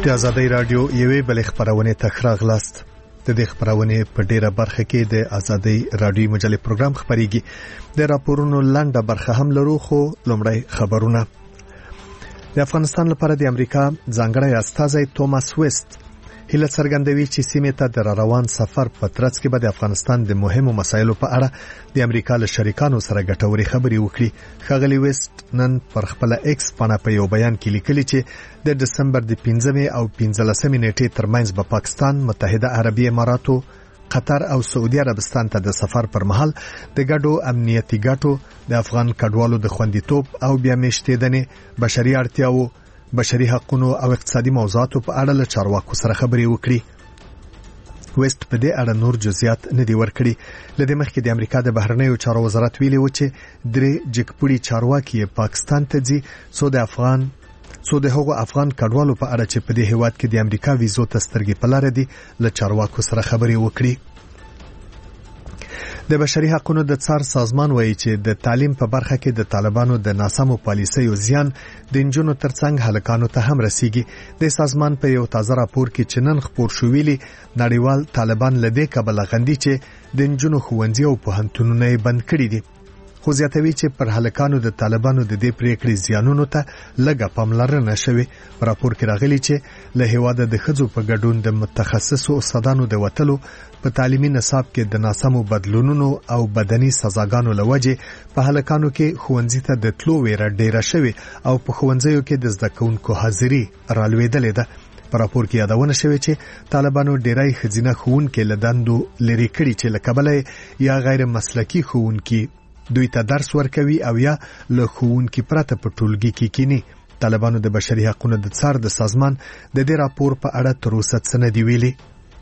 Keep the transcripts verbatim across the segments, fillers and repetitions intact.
د آزادۍ رادیو یوې بلې خبرونه تخراغ لاست د دې خبرونه په ډیره برخه کې د آزادۍ رادیو مجلې پروګرام خبريږي د راپورونو لنډه برخه هم لرو خو لومړی خبرونه د افغانستان لپاره د امریکا ځانګړی استازی توماس ویست هله څرګندوي چې سیمه ته د روان سفر په ترڅ کې به د افغانستان د مهمو مسایلو په اړه د امریکا له شریکانو سره ګټوري خبري وکړي. ښاغلي ویست نن پر خپل ایکس باندې په یو بیان کې لیکلي چې د دسمبر د پنځمې او پنځلسمې نیټې ترمنځ به پاکستان، متحده عربي اماراتو، قطر او سعودي عربستان ته د سفر پر مهال د ګډو امنیتي ګټو، د افغان کډوالو د خوندیتوب او بیا میشتېدنې، بشري اړتیاو، بشري حقوقو او اقتصادي موضوعاتو په اړه له چارواکو سره خبري وکړي. ویست په دې اړه نور جزئیات نه دی ورکړي. لدې مخکې د امریکا د بهرنیو چارو وزارت ویلي و چې درې جګپړي چارواکي پاکستان ته ځي څو د افغان څو د هغو افغان کډوالو په اړه چې په دې هیواد کې د امریکا ویزو ته سترګې په لار دي له چارواکو سره خبري وکړي. د بشري حقوقو د څار سازمان وایي چې د تعلیم په برخه کې د طالبانو د ناسمو پالیسیو زیان د انجونو ترڅنګ هلکانو ته هم رسیږي. د سازمان په یو تازه راپور کې چې نن خپور شو ویلي نړیوال طالبان لدې کبل غندي چې د انجونو ښوونځي او پوهنتونونه بند کړي دي. خو زیاتوي چې پر هلکانو د طالبانو د دې پریکړې زیانونو ته لږه پاملرنه شوي. په راپور کې راغلي چې له هیواده د ښځو په ګډون د متخصصو استادانو د وتلو، په تعلیمي نصاب کې د ناسمو بدلونونو او بدني سزاګانو لوجه په هلکانو کې ښوونځي ته د تلو ویره ډیره شوي او په ښوونځیو کې د زده کوونکو حاضري رالوېدلې ده. په راپور کې یادونه شوې چې طالبانو ډیرای ښځینه ښوونکي له دندو لري کړي چې له کبله یا غیر مسلکي ښوونکي دوی ته درس ورکوي او یا له ښوونکي پرته په ټولګي کې کینی. طالبانو د بشري حقوقو د څار د سازمان د دې راپور په اړه تر اوسه څه نه دی ویلي.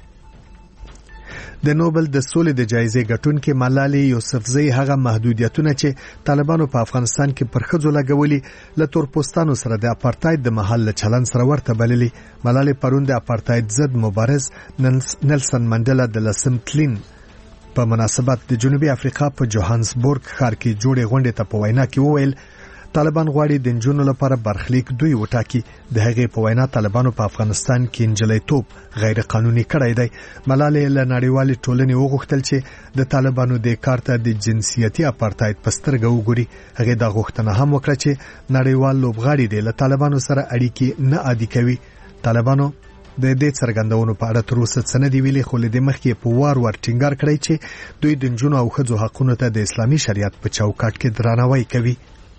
د نوبل د سولې د جایزې ګټونکې ملالۍ یوسفزۍ هغه محدودیتونه چې طالبانو په افغانستان کې پر ښځو لګولي له تورپوستانو سره د اپارټاید د محل له چلن سره ورته بللي. ملالۍ پرون د اپارټاید ضد مبارز نلسن منډلا د لسم تلین په مناسبت د جنوبي افریقا په جوهانسبورګ ښار کې جوړې غونډې ته په وینا کې وویل طالبان غواړي د نجونو لپاره برخلیک دوی وټاکي. د هغې په وینا طالبانو په افغانستان کې انجلیتوب غیر قانوني کړی دی. ملالۍ له نړیوالې ټولنې وغوښتل چې د طالبانو د کار ته د جنسیتي اپارټاید په سترګه وګوري. هغې دا غوښتنه هم وکړه چې نړیوال لوبغاړي دې له طالبانو سره اړیکې نه عادي کوي. طالبانو د دې څرګندونو په اړه تر اوسه څه نه دی ویلي، خو له دې مخکې په وار ور ټینګار کړی چې دوی د نجونو او ښځو حقونو ته د اسلامي شریعت په چوکاټ کې درناوی کوي.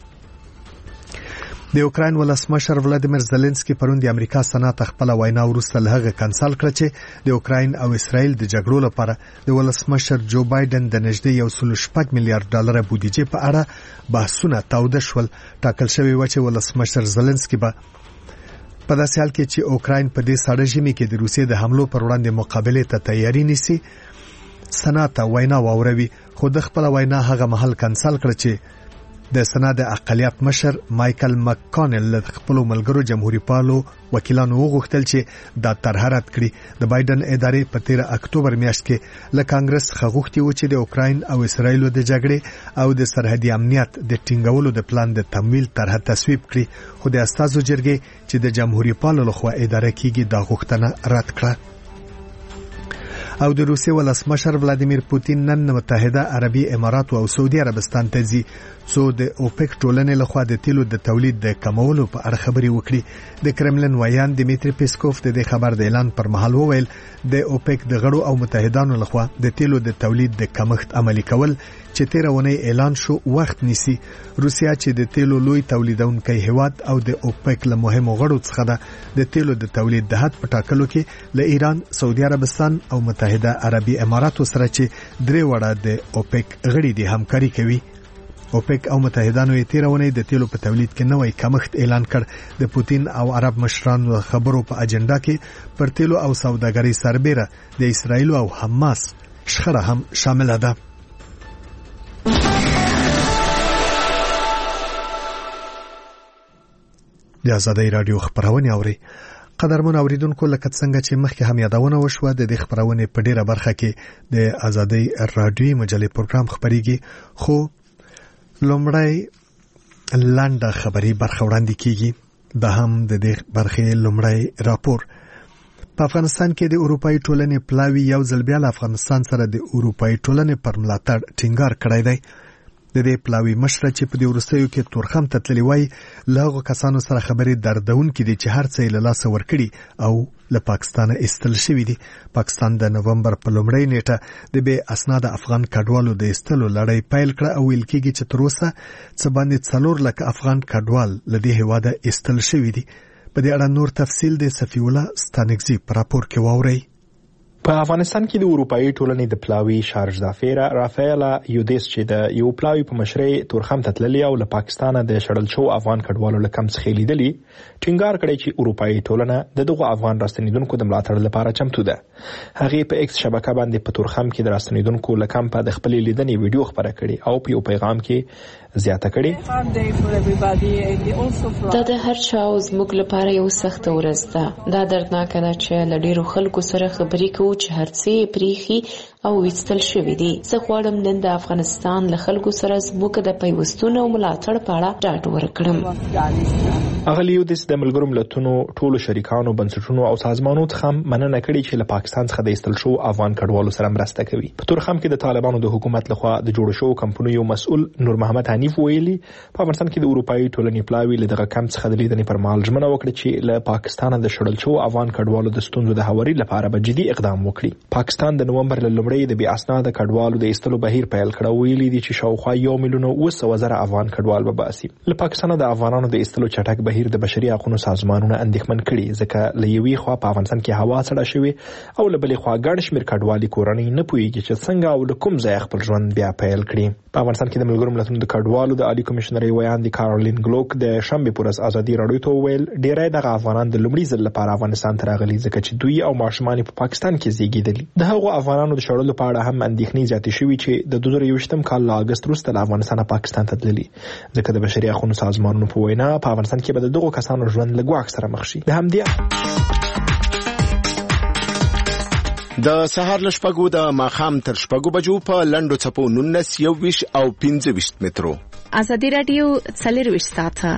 د یوکراین ولسمشر ولادیمیر زيلنسکي پرون د امریکا سنات خپل وینا وروسته له هغه کنسل کړ چې د یوکراین او اسرائیل د جګړو لپاره د ولسمشر جو بایدن د نږدې یو سل شپږ میلیارډ ډالر بودیجه په اړه بحثونه تاوده شول. ټاکل شوی و چې ولسمشر زيلنسکي به په داسې حال کې چې اوکراین په دې ساړه ژمي کې د روسیې د حملو پر وړاندې مقابله ته تیاری نیسي سنات وینا واوروي. خو د خپل وینا هغه محل کنسل کړ چې د سنات اقلیت مشر مایکل مککانل له خپل ملګرو جمهوریت پالو وکیلانو وغوښتل چې دا طرح رد کړي. د بایدن ادارې په تیر اکتوبر میاشت کې له کانګرس څخه غوښتي و چې د اوکراین او اسرائیل د جګړې او د سرحدي امنیت د ټینګولو د پلان د تمویل طرح تصویب کړي. خو د استازو جرګې چې د جمهوریت پالو لخوا اداره کیږي دا غوښتنه رد کړه. او د روسیې ولسمشر ولادیمیر پوتین نن متحده عربي امارات او سعودي عربستان ته ځي څو د اوپک ټولنې لخوا د تیلو د تولید د کمولو په اړه خبري وکړي. د کرملن ویان دمیتری پیسکوف د خبر د اعلان پر مهال وویل د اوپک د غړو او متحدانو لخوا د تیلو د تولید د کمښت عملي کول چې تیر ونې اعلان شو وخت نیسي. روسیا چې د تیلو لوی تولیدونکي هیواد او د اوپک له مهمو غړو څخه ده د تیلو د تولید د حد په ټاکلو کې له ایران، سعودي عربستان او متحده عربي اماراتو سره چې درې وړه د اوپک غړي دي همکاري کوي. اوپک او متحدانو یې تیر ونې د تیلو په تولید کې نوې کمښت اعلان کړ. د پوتین او عرب مشرانو خبرو په اجنډا کې پر تیلو او سوداګرۍ سربېره د اسرائیل او حماس شخړه هم شامل ده. د آزادۍ رادیو خبرونه اوري. قدرمن اوریدونکو لکه څنګه چې مخکې هم یادونه وشوه د دې خبرونه په ډیره برخه کې د آزادۍ رادیو مجلې پروګرام خبريږي، خو لومړی لنډه خبري برخه وړاندې کیږي. د هم د دې برخې لومړی راپور. په افغانستان کې د اروپאי ټولنې پلاوی یو ځل بیا له افغانستان سره د اروپאי ټولنې پر ملاتړ ټینګار کړی دی. د دې پلاوی مشر چې په دې وروستیو کې تورخم ته تللی وای له هغو کسانو سره خبرې دردونکې دي چې هر څه یې له لاسه ورکړي او له پاکستانه ایستل شوي دي. پاکستان د نومبر په لومړۍ نیټه د بې اسناده افغان کډوالو د ایستلو لړۍ پیل کړه او ویل کېږي چې تر اوسه څه باندې څلور لکه افغان کډوال له دې هېواده ایستل شوي دي. په دې اړه نور تفصیل د صفی الله ستانکزي په راپور کې واورئ. په افغانستان کې د اروپאי ټولنې د پلاوی شارژ دافیرا رافایلا یودیس چې د یو پلاوی په مشرۍ تورخم ته تللی او له پاکستانه د شړل شو افغان کډوالو له کم څخه لیدلی ټینګار کړی چې اروپאי ټولنه د دغه افغان راستنیدونکو د ملاتړ لپاره چمتو ده. هغه په ایکس شبکه باندې په تورخم کې د راستنیدونکو له کم په د خپل لیدنې ویډیو خبره کړي او په یو پیغام کې زیاته کړي دا د هر چا زموږ لپاره یو سخت ورځ ده. دا دردناک ده چې له ډیرو خلکو سره خبرې کوو چې هر څه پریخي او ویستل شوی دي. زه غواړم نن د افغانستان له خلکو سره زموږ د پیوستون او ملاتړ په اړه ډاډ ورکړم. اغلیو د ملګرو ملتونو ټولو شریکانو بنسټونو او سازمانونو څخه مننه کړې چې له پاکستان څخه د ایستل شو افغان کډوالو سره مرسته کوي. په تورخم کې د طالبانو د حکومت لخوا د جوړ شو کمپنیو یو مسؤل نور محمد حنیف ویلي په افغانستان کې د اروپאי ټولنې پلاوی له دغه کم څخه د لیدنې پر مهال ژمنه وکړه چې له پاکستان د شړل شو افغان کډوالو د ستونزو د هواري لپاره به جدي اقدام وکړي. پاکستان د نومبر له لومړۍ د بې اسناده کډوالو د ایستلو بهیر پیل کړ. ویلي دي چې شاوخوا یو میلیون او سوه زره افغان کډوال به باسي. له پاکستان د افغانانو د ایستلو چټک بهیر د بشري حقوقو سازمانونو اندېښمن کړي ځکه له یوې خوا په افغانستان کې هوا سړه شوې او له بلې خوا ګڼ شمېر کډوالي کورنۍ نه پوهېږي چې څنګه او له کوم ځایه خپل ژوند بیا پیل کړي. په افغانستان کې د ملګرو ملتونو د کډوالو د عالی کمشنرۍ ویاندې کارولین ګلوک د شنبې پر ورځ ازادي راډیو ته وویل ډېری دغه افغانان د لومړي ځل لپاره افغانستان ته راغلي ځکه چې دوی او ماشومان په پاکستان کې زیږېدلي. د هغو افغانانو د شړلو په اړه هم اندېښنې زیاتې شوې چې د دوه زره یوویشتم کال له اګست وروسته له افغانستانه پاکستان ته تللي ځکه د بشري حقوقو سازمانونو په وینا په افغانستان کې به د دغو کسانو ژوند له ګواښ سره مخ شي. د همدې د سهار له شپږو د ماښام تر شپږو بجو په لنډو څپو نولس یوویشت او پنځه ویشت مترو ازادي راډیو څلرویشت ساعته.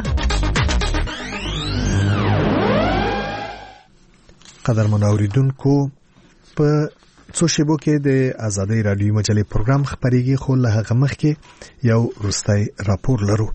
قدرمن اوریدونکو په څو شیبو کې د ازادي راډیو مجلې پروګرام خبرېږي خو له هغه مخکې یو وروستی راپور لرو.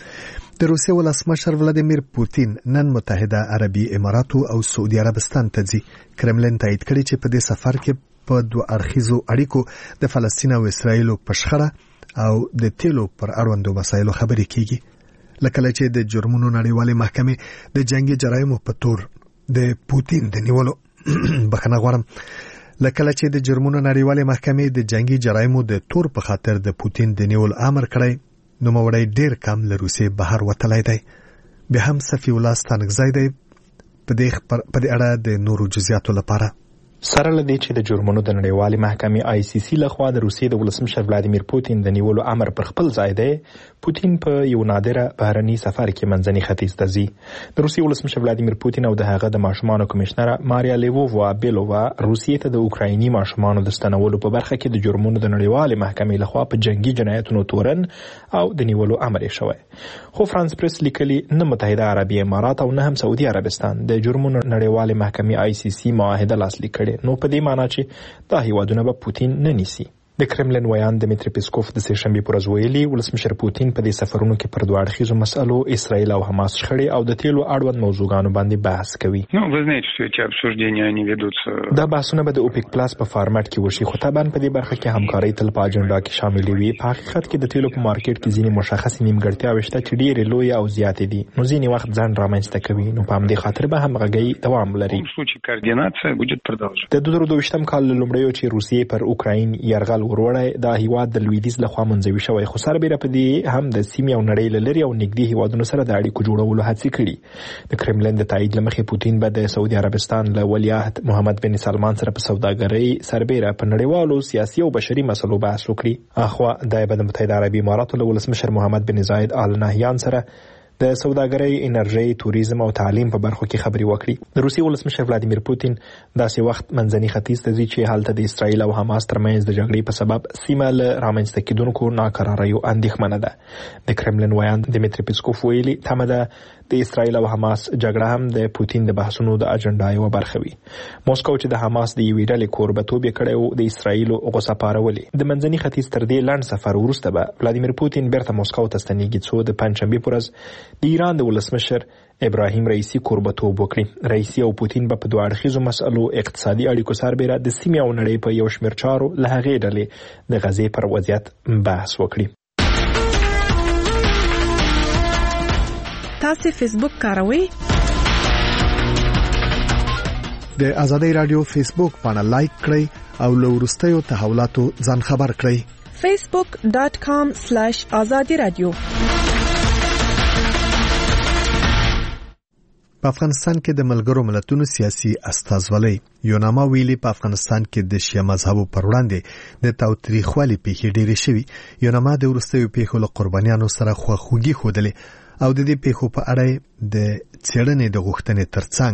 د روسیې ولسمشر ولادیمیر پوتین نن متحده عربي اماراتو او سعودي عربستان ته ځي. کرملین تایید کړی چې په دې سفر کې په دوه اړخیزو اړیکو د فلسطین او اسرایل په شخړه او د تیلو پر اړوندو مسایلو خبرې کیږي. لکه چې د جرمونو نړیوالې محکمې د جنگي جرایمو په تور د پوتین د نیولو بخښنه غواړم لکه چې د جرمونو نړیوالې محکمې د جنگي جرایمو د تور په خاطر د پوتین د نیولو امر کړی نو موړی ډیر کم له روسیې بهر وتلی دی. بیا هم صفی الله ستانکزی دی په دې اړه د نورو جزئیاتو لپاره. سره لدی چې د جرمونو د نړیوالې محکمې آی سی سی لخوا د روسیې د ولسمشر ولادیمیر پوتین د نیولو امر پر خپل ځای دی. پوتین په یو نادره بهرني سفر کې منځني ختیځ ته ځي. د روسیې ولسمشر ولادیمیر پوتین او د هغه د ماشومانو کمشنره ماریا لیوووا بیلووا روسیې ته د اوکرایني ماشومانو د ستنولو په برخه کې د جرمونو د نړیوالې محکمې لخوا په جنگي جنایتونو تورن او د نیولو امر یې شوی. خو فرانس پریس لیکلي نه متحده عربي امارات او نه هم سعودي عربستان د جرمونو نړیوالې محکمې آی سی سی معاهده لاسلیک کړي. نو په دې معنی چې دا هیوادونه به پوتین نه نیسي. د کرملین ویان دمیتری پیسکوف د سهشنبه پر ورځ ویلي ولسمشر پوتین په دې سفرونو کې پر دوه اړخیزو مسألو اسرائیل او حماس شخړې او د تیلو اړوند موضوعګانو باندې بحث کوي. نو вы знаете что эти обсуждения они ведутся. دا بحثونه به د اوپیک پلاس په فارمټ کې وشي خو طبعا په دې برخه کې همکاري تل په اجنډا کې شامل وي. په حقیقت کې د تیلو په مارکیټ کې ځینې مشخص نیمګړتیاوې شته چې ډېرې لوی او زیاتې دي نو ځینې وخت ځان رامنځته کوي. نو په همدې خاطر به همغږي دوام لري. В случае координация будет продолжаться. د دوه زره دوه کال لومړیو چې روسیې پر اوکراین یرغل وروړی دا هیواد د لویدیځ لخوا منځوي شوی خو سربېره په دې هم د سیمې او نړۍ له لرې او نږدې هیوادونو سره د اړیکو جوړولو هڅې کړي. د کرملین د تایید له مخې پوتین به د سعودي عربستان له ولیعهد محمد بن سلمان سره په سوداګرۍ سربېره په نړیوالو سیاسي او بشري مسلو بحث وکړي. اخوا د متحده عربي اماراتو له ولسمشر محمد بن زاید آل نهیان سره د سوداګرۍ، انرژي، توریزم او تعلیم په برخو کې خبرې وکړي. د روسیې ولسمشر ولادیمیر پوتین داسې وخت منځني ختیځ ته ځي چې هلته د اسرائیل او حماس ترمنځ د جګړې په سبب سیمه له رامنځته کېدونکو ناکراریو اندېښمنه ده. د کرملین ویان دمیتری پیسکوف ویلي تمه ده د اسرایل او حماس جګړه هم د پوتین د بحثونو د اجنډا یو برخه وي. موسکو چې د حماس د یوې ډلې کوربتوب یې کړی و د اسرایل غوسه پارولې. د منځني ختیځ تر دې لنډ سفر وروسته به ولادیمیر پوتین بیرته موسکو ته ستنېږي څو د پنجشنبې په ورځ د ایران د ولسمشر ابراهیم رئیسی کوربتوب وکړي. رئیسی او پوتین به په دوه اړخیزو مسألو اقتصادي اړیکو سربېره د سیمې او نړۍ په یو شمېر چارو له هغې ډلې د غزې پر وضعیت بحث وکړي. تاسو فیسبوک کاروئ؟ د ازادي رادیو فیسبوک باندې لایک کړئ او له وروستیو تحولاتو ځان خبر کړئ. facebook dot com slash azadi radio. په افغانستان کې د ملګرو ملتونو سیاسي استازولۍ یوناما ویلي په افغانستان کې د شیعه مذهبو پر وړاندې د تاوتریخوالي پیښې ډېرې شوي. یوناما د وروستیو پیښو له قربانیانو سره خواخوږي ښودلې او د دې پیښو په اړه د څېړنې د غوښتنې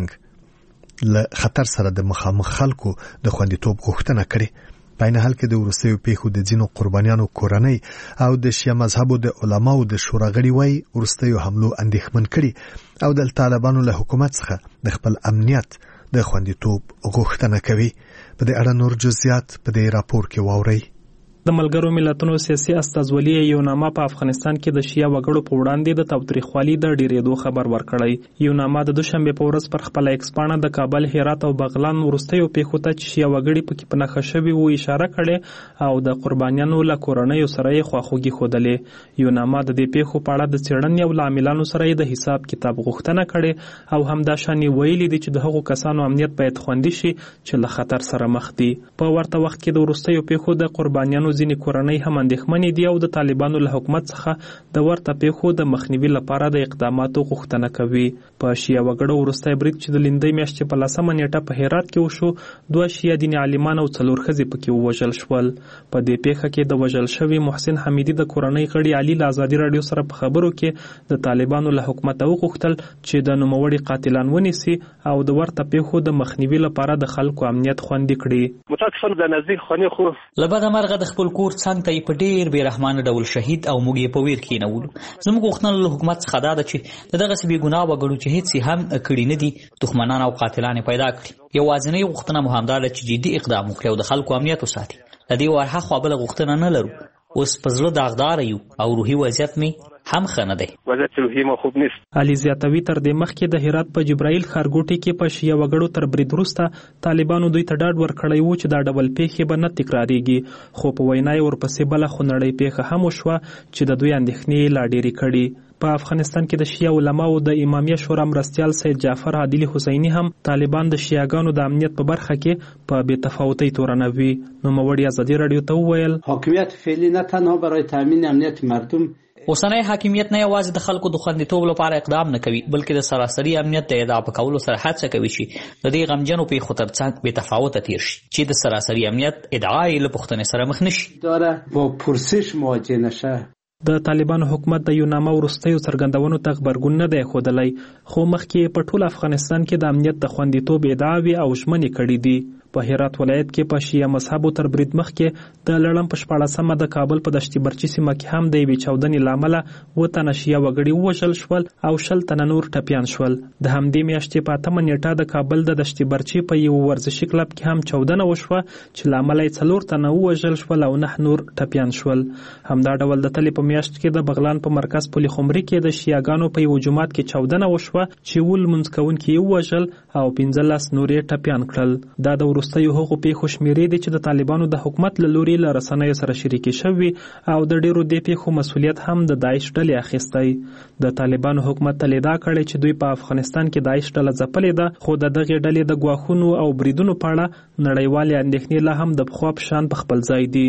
ترڅنګ له خطر سره د مخامخ خلکو د خوندیتوب غوښتنه کړې. په عین حال کې د وروستیو پیښو د ځینو قربانیانو کورنۍ او د شیعه مذهبو د علماو د شورا غړي وایي وروستیو حملو اندېښمن کړي او د طالبانو له حکومت څخه د خپل امنیت د خوندیتوب غوښتنه کوي. په دې اړه نور جزئیات په دې راپور کې واورئ. د ملګرو ملتونو سیاسي استازولۍ یوناما په افغانستان کې د شیعه وګړو په وړاندې د تاوتریخوالي د ډیرېدو خبر ورکړی. یوناما د دوشنبه په ورځ پر خپل ایکس پاڼه د کابل، هرات او بغلان وروستیو پیښو ته چې شیعه وګړي پکې په نښه شوي وو اشاره کړې او د قربانیانو له کورنیو سره یې خواخوږي ښودلې. یوناما د دې پیښو په اړه د څېړنې او عاملانو سره یې د حساب کتاب غوښتنه کړې او همدا شان ویلي دي چې د هغو کسانو امنیت باید خوندي شي چې له خطر سره مخ دي. په ورته وخت کې د وروستیو پیښو د قربانیانو ځینې کورنۍ هم اندېښمنې دي او د طالبانو له حکومت څخه د ورته پیښو د مخنیوي لپاره د اقداماتو غوښتنه کوي. په شیعه وګړو وروستی برید چې د لیندۍ میاشتې په لسمه نیټه په هرات کې وشو، دوه شیعه دیني عالمان او څلور ښځې پکې ووژل شول. په دې پیښه کې د وژل شوي محسن حمیدي د کورنۍ غړي علي له ازادي راډیو سره په خبرو کې د طالبانو له حکومت وغوښتل چې د نوموړي قاتلان ونیسي او د ورته پیښو د مخنیوي لپاره د خلکو امنیت خوندي کړي. متاسفانه د نزدیک خاني خو لبد مرغه د خپل کور څنګ ته په ډیر بیرحمانه ډول شهید او موږ یې په ویر کې نهولو. زموږ غوښتنه له حکومت څخه دا ده چې دغه بې ګناه وګړو چې هیڅ هم کړي نه دي دښمنان او قاتلان پیدا کړي. یوازینۍ غوښتنه مو همدا ده چې جدي اقدام وکړي او د خلکو امنیت وساتي. د دې ورها خو بله غوښتنه نه لرو. اوس په زړه داغدار یو او روحي وضعیت مې هم ښه نه دی. وضعیت روحي مو خوب نیست. علي زیاتوي تر دې مخکې د هرات په جبرائیل ښارګوټي کې په شیعه وګړو تر برید وروسته طالبانو دوی ته ډاډ ورکړی و چې دا ډول پیښې به نه تکراریږي، خو په وینا یې ورپسې بله خونړۍ پیښه هم وشوه چې د دوی اندېښنې لا ډېرې کړي. په افغانستان کې د شیعه علماو د امامیه شورا مرستیال سید جعفر عادلي حسیني هم طالبان د شیعهګانو د امنیت په برخه کې په بې تفاوتۍ تورنوي. نوموړي ازادي راډیو ته وویل حاکمیت فعلی نه تنها برای تامین امنیت مردم اوسنی حاکمیت نه یوازې د خلکو د خوندیتوب لپاره اقدام نه کوي، بلکې د سراسري امنیت د ادعا په کولو سره هڅه کوي چې د دې غمجنو پیښو تر څنګ بې تفاوته تیر شي چې د سراسري امنیت ادعا یې له پوښتنې سره مخ نشي داره با پرسش مواجه نشه. د طالبانو حکومت د یوناما وروستیو څرګندونو ته غبرګون نه دی ښودلی، خو مخکې په ټول افغانستان کې د امنیت د خوندیتوب ادعاوې او ژمنې کړي دي. په هرات ولایت کې په شیعه مذهبو تر برید مخکې د لړم په شپاړسمه د کابل په دشتي برچي سیمه کې هم د یوې چاودنې له امله اووه تنه شیعه وګړي ووژل شول او شل تنه نور ټپیان شول. د همدې میاشتې په اتمه نیټه د کابل د دشتي برچي په یو ورزشي کلب کې هم چاودنه وشوه چې له امله یې څلور تنه ووژل شول او نه نور ټپیان شول. همدا ډول د تلې په میاشت کې د بغلان په مرکز پل خمري کې د شیعهګانو په یو جومات کې چاودنه وشوه چې اووه لمونځ کوونکي یې ووژل او پنځلس نور یې ټپیان کړل. دا د وروستیو هغو پیښو شمیرې دي چې د طالبانو د حکومت له لوري له رسنیو سره شریکې شوي او د ډیرو دې پیښو مسؤلیت هم د داعش ډلې اخیستی. د طالبانو حکومت تل ادعا کړې چې دوی په افغانستان کې داعش ډله ځپلې ده، خو د دغې ډلې د ګواښونو او بریدونو په اړه نړیوالې اندېښنې لا هم د پخوا په شان په خپل ځای دي.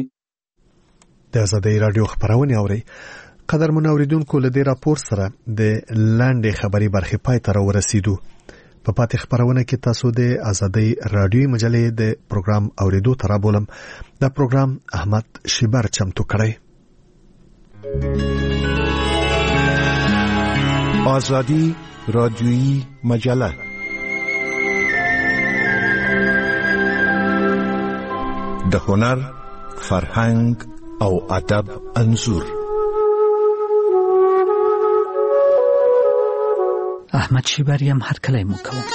د ازادي راډیو خبرونه اورئ. قدرمن اوریدونکو، له دې راپور سره د لاندې خبري برخې پای ته راورسېدو. په پاتې خبرونه کې تاسو د ازادي راډیو مجلې د پروګرام اوریدو ته رابولم. دا پروګرام احمد شیبر چمتو کړی. ازادي راډیویی مجله د هنر، فرهنګ او ادب انځور. احمد شیبری هم هرکلی مو کوم.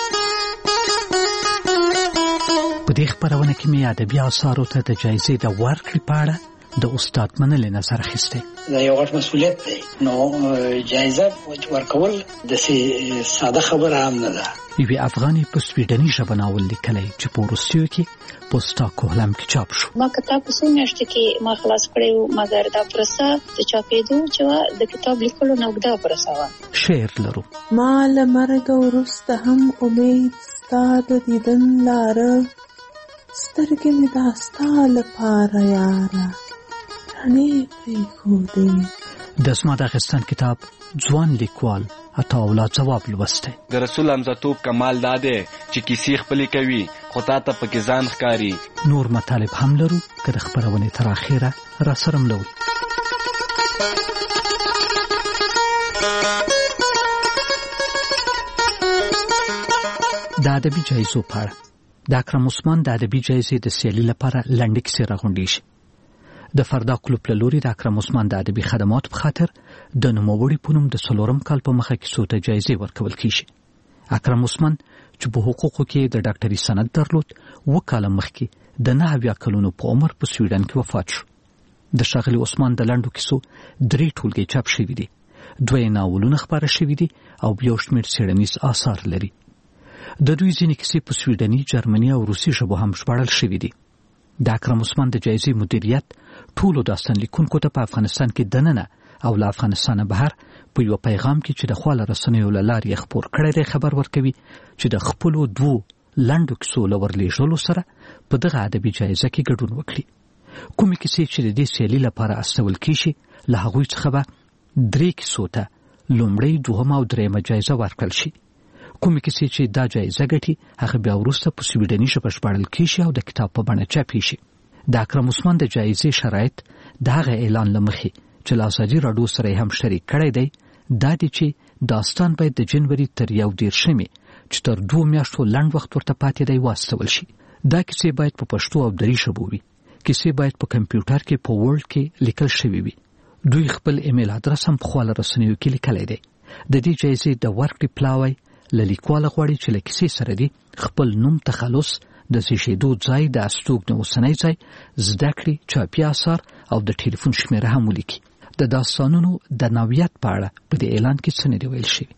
په دې خپرونه کې مې ادبي اثارو ته د جایزې د ورکړې په اړه د استاد منلې نظر اخیستی. دا یو غټ مسؤلیت دی. نو جایزه ورکول د ساده خبره هم نه ده. یوې افغانې په سویډني ژبه ناول لیکلی چې په وروستیو کې په سټاکهولم کې چاپ شو. ما کتاب په څو میاشتو کې ما خلاص کړی و، مګر دا پروسه د چاپېدو چې د کتاب لیکلو نه اوږده پروسه وه. شعر لرو. ما له مرګه وروسته هم امید ستا د دیدن لاره، سترګې مې دا ستا لپاره یاره رڼې پرېښودې. د اسمت اخیستن کتاب ځوان لیکوال عطاالله ځواب لوستی. د رسول حمزه کمال دا دی چې کیسې خپلې کوي خو تا ته پکې ځان ښکاري. نور مطالب هم لرو که د خپرونې تر اخره را سره ملوئ. د ادبي جایزو په اړه د اکرم عثمان د ادبي جایزې د سیالي لپاره لنډې کیسې راغونډېږي. د فردا کلوب له لوري د اکرم عثمان د ادبي خدماتو په خاطر د نوموړي په نوم د څلورم کال په مخه کیسو ته جایزې ورکول کیږي. اکرم عثمان چې په حقوقو کې د ډاکټري سند درلود، اوه کاله مخکې د نهه اویا کلونو په عمر په سویډن کې وفات شو. د ښاغلي عثمان د لنډو کیسو درې ټولګې چاپ شوي دي، دوه یې ناولونه خپاره شوي دي او یو شمېر څېړنیز آثار لري. د دوی ځینې کیسې په سویډني، جرمني او روسي ژبو هم ژباړل شوي دي. د اکرم عثمان د جایزې مدیریت ټولو داستان لیکونکو ته په افغانستان کې دننه او له افغانستانه بهر په یو پیغام کې چې د خواله رسنیو له لارې خپور کړی دی خبر ورکوي چې د خپلو دوو لنډو کیسو له ورلېږلو سره په دغه ادبي جایزه کې ګډون وکړي. کومې کیسې چې د دې سیالي لپاره استول کیږي له هغوی څخه به درې کیسو ته لومړۍ، دوهمه او درېیمه جایزه ورکړل شي. کومې کیسې چې دا جایزه ګټي هغه بیا وروسته په سویډني ژبه ژباړل کیږي او د کتاب په بڼه چاپېږي. د اکرم عثمان د جایزې شرایط د هغه اعلان له مخې چې له ازادي راډیو سره یې هم شریک کړی دی دا دی چې داستان باید د جنوري تر یو دېرشمې چې تر دوو میاشتو لنډ وخت ورته پاتې دی واستول شي. دا کیسې باید په پښتو او دري ژبو وي. کیسې باید په کمپیوټر کې په ورډ کې لیکل شوي وي. دوی خپل ایمیل ادرس هم په خواله رسنیو کې لیکلی دی. د دې جایزې د ورکړې پلاوی له لیکواله غواړي چې له کیسې سره دی خپل نوم، تخلص، د زیږېدو ځای، د استوګنې اوسنی ځای، زده کړې، چاپي اثار او د ټلیفون شمېره هم ولیکي. د داستانونو د نوعیت په اړه په دې اعلان کې څه نه دي ویل شوي.